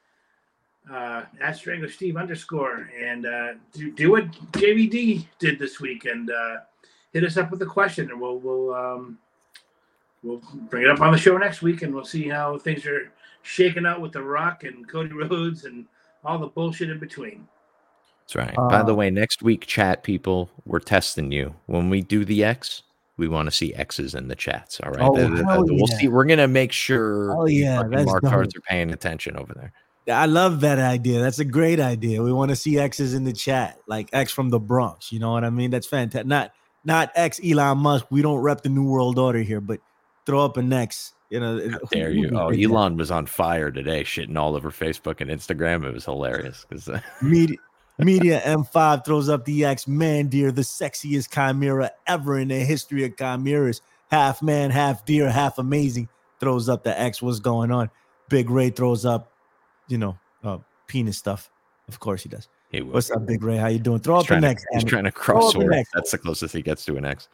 Uh, at Strangle Steve underscore, and uh, do, do what J V D did this week, and uh, hit us up with a question, and we'll we'll um, we'll bring it up on the show next week, and we'll see how things are shaking out with The Rock and Cody Rhodes and all the bullshit in between. That's right. Uh, By the way, next week, chat people, we're testing you. When we do the X, we want to see X's in the chats. All right. Oh, The- the- hell we'll yeah. see. We're gonna make sure Oh, yeah, fucking that's Mark dope. cards are paying attention over there. I love that idea. That's a great idea. We want to see X's in the chat, like X from the Bronx. You know what I mean? That's fantastic. Not not X Elon Musk. We don't rep the New World Order here, but throw up an X. You know, How dare who you? would Oh, think that? Elon was on fire today, shitting all over Facebook and Instagram. It was hilarious because uh, Media, Media M five throws up the X. Man, dear, the sexiest chimera ever in the history of chimeras. Half man, half deer, half amazing. Throws up the X. What's going on? Big Ray throws up, you know, uh, penis stuff. Of course he does. He will. What's up, Big Ray? How you doing? Throw He's up trying an to, X. he's Andy. trying to Throw cross up an over. X. That's the closest he gets to an X.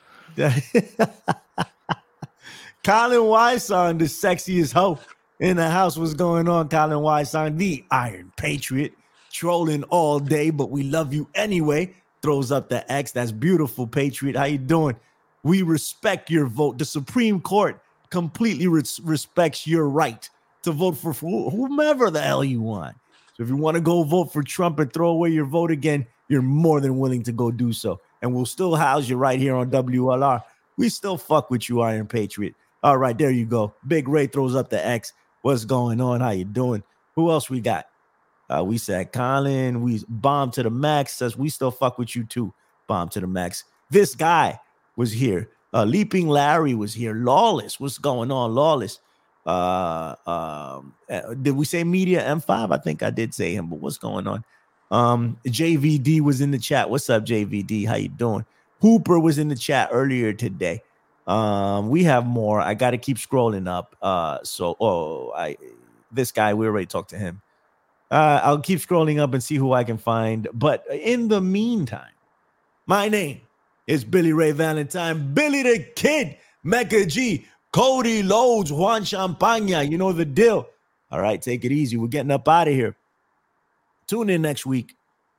Colin Wysong, the sexiest hoe in the house. What's going on, Colin Wysong, the Iron Patriot, trolling all day, but we love you anyway. Throws up the X. That's beautiful, Patriot. How you doing? We respect your vote. The Supreme Court completely res- respects your right to vote for wh- whomever the hell you want. So if you want to go vote for Trump and throw away your vote again, you're more than willing to go do so. And we'll still house you right here on W L R. We still fuck with you, Iron Patriot. All right, there you go. Big Ray throws up the X. What's going on? How you doing? Who else we got? Uh, we said Colin. We Bomb to the Max says we still fuck with you too. Bomb to the Max. This guy was here. Uh, Leaping Larry was here. Lawless. What's going on, Lawless? Uh, um, uh, did we say Media M five? I think I did say him, but what's going on? Um, J V D was in the chat. What's up, J V D? How you doing? Hooper was in the chat earlier today. Um, we have more. I got to keep scrolling up. Uh, so oh, I this guy we already talked to him. Uh, I'll keep scrolling up and see who I can find. But in the meantime, my name is Billy Ray Valentine, Billy the Kid, Mecca G, Cody Loads, Juan Champaña. You know the deal. All right, take it easy. We're getting up out of here. Tune in next week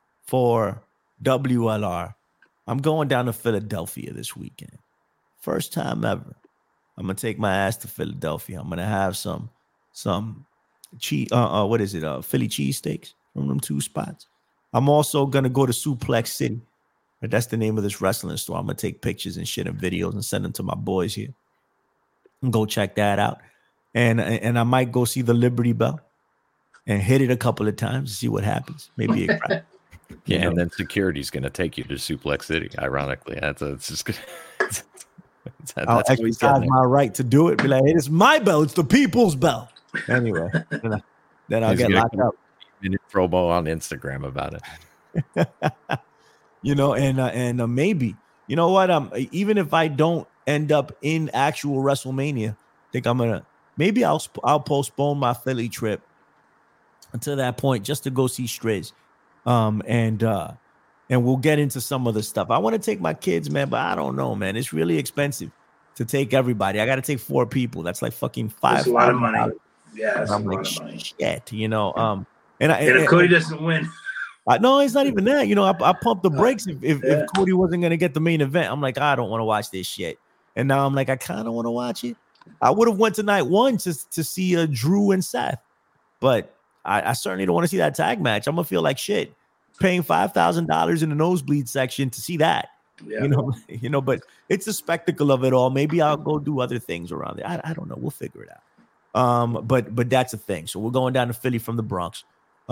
for W L R. I'm going down to Philadelphia this weekend. First time ever. I'm gonna take my ass to Philadelphia. I'm gonna have some some cheese. Uh, uh, what is it? Uh, Philly cheesesteaks from them two spots. I'm also gonna go to Suplex City. That's the name of this wrestling store. I'm gonna take pictures and shit and videos and send them to my boys here. And go check that out. And and I might go see the Liberty Bell and hit it a couple of times to see what happens. Maybe a crack. Yeah, You know? and then security's going to take you to Suplex City. Ironically, that's a, it's just gonna, that's, I'll that's what he's exercise getting my right to do it. Be like, hey, it's my bell. It's the people's bell. Anyway, then, I, then at. I'll He's get gonna locked come up. in a promo on Instagram about it. You know, and uh, and uh, maybe you know what? Um, even if I don't end up in actual WrestleMania, I think I'm gonna maybe I'll sp- I'll postpone my Philly trip until that point just to go see Striz, um, and uh, and we'll get into some of the stuff. I want to take my kids, man, but I don't know, man. It's really expensive to take everybody. I got to take four people. That's like fucking five. That's a lot of five money. dollars. Yeah, that's a I'm lot like, of money. shit, you know. Um, and I, And if and- Cody doesn't win, I, no, it's not even that. You know, I, I pumped the brakes if, if, Yeah. if Cody wasn't going to get the main event. I'm like, I don't want to watch this shit. And now I'm like, I kind of want to watch it. I would have went to night one to, to see uh, Drew and Seth, but I, I certainly don't want to see that tag match. I'm going to feel like shit paying five thousand dollars in the nosebleed section to see that. Yeah. You know, you know, but it's a spectacle of it all. Maybe I'll go do other things around there. I, I don't know. We'll figure it out. Um, but but that's a thing. So we're going down to Philly from the Bronx.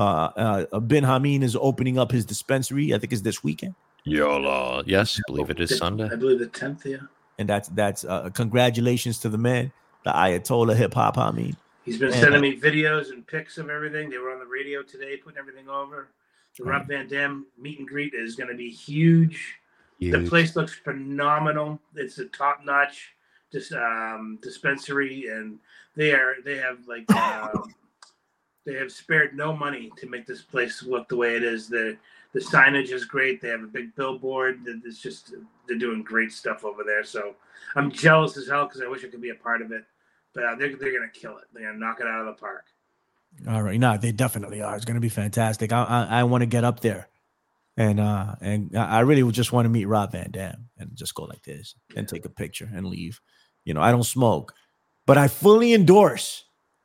Uh, uh, Ben Hameen is opening up his dispensary. I think it's this weekend. YOLO. Yes, I believe it is Sunday. I believe the tenth. Yeah, And that's that's uh, congratulations to the man, the Ayatollah hip hop Hameen. he's been And, sending uh, me videos and pics of everything. They were on the radio today, putting everything over. The Rob Van Dam meet and greet is going to be huge. The Huge. place looks phenomenal. It's a top notch dis, um, dispensary, and they are they have like um, they have spared no money to make this place look the way it is. The the signage is great. They have a big billboard. It's just they're doing great stuff over there. So I'm jealous as hell because I wish I could be a part of it. But uh, they're they're gonna kill it. They're gonna knock it out of the park. All right, no, they definitely are. It's going to be fantastic. I I, I want to get up there, and uh and I really would just want to meet Rob Van Dam and just go like this and take a picture and leave. You know, I don't smoke, but I fully endorse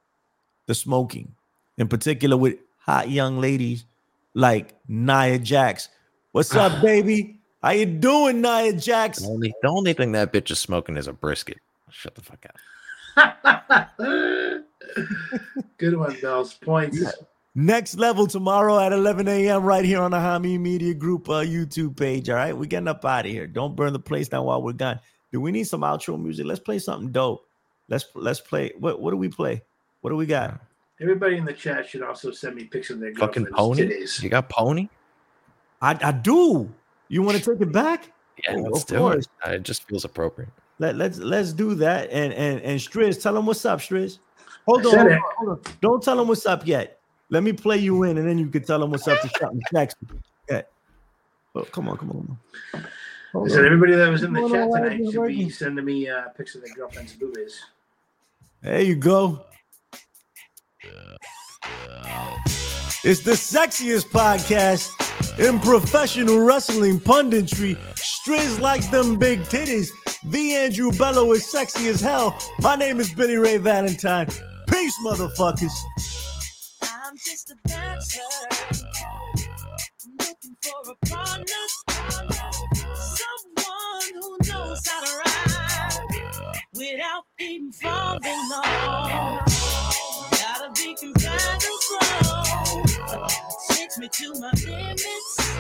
the smoking, in particular with hot young ladies like Nia Jax. What's up, baby? How you doing, Nia Jax? The only, the only thing that bitch is smoking is a brisket. Shut the fuck up. Good one, Bells. Points. Next level tomorrow at eleven a.m. right here on the Hameen Media Group uh, YouTube page. All right, we're getting up out of here. Don't burn the place down while we're gone. Do we need some outro music? Let's play something dope. Let's let's play. What what do we play? What do we got? Everybody in the chat should also send me pictures of their Fucking girlfriends' pony. titties. You got pony? I I do. You want to take it back? Yeah, Oh, let's of do course. it. Uh, It just feels appropriate. Let let's let's do that. And and and Striz, tell them what's up, Striz. Hold I on, said hold it. on, hold on. Don't tell him what's up yet. Let me play you in, and then you can tell him what's up to something sexy. Okay. Oh, come on, come on. Hold I said on. everybody that was in the Hold chat on, why tonight is it should be working? sending me uh, pics of their girlfriend's boobies. There you go. It's the sexiest podcast in professional wrestling punditry. Striz like them big titties. The Andrew Bello is sexy as hell. My name is Billy Ray Valentine. Peace, motherfuckers. I'm just a dancer, looking for a partner, someone who knows how to ride without even falling off. Gotta be compatible, takes me to my limits.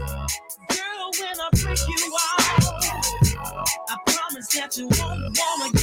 Girl, when I freak you out, I promise that you won't wanna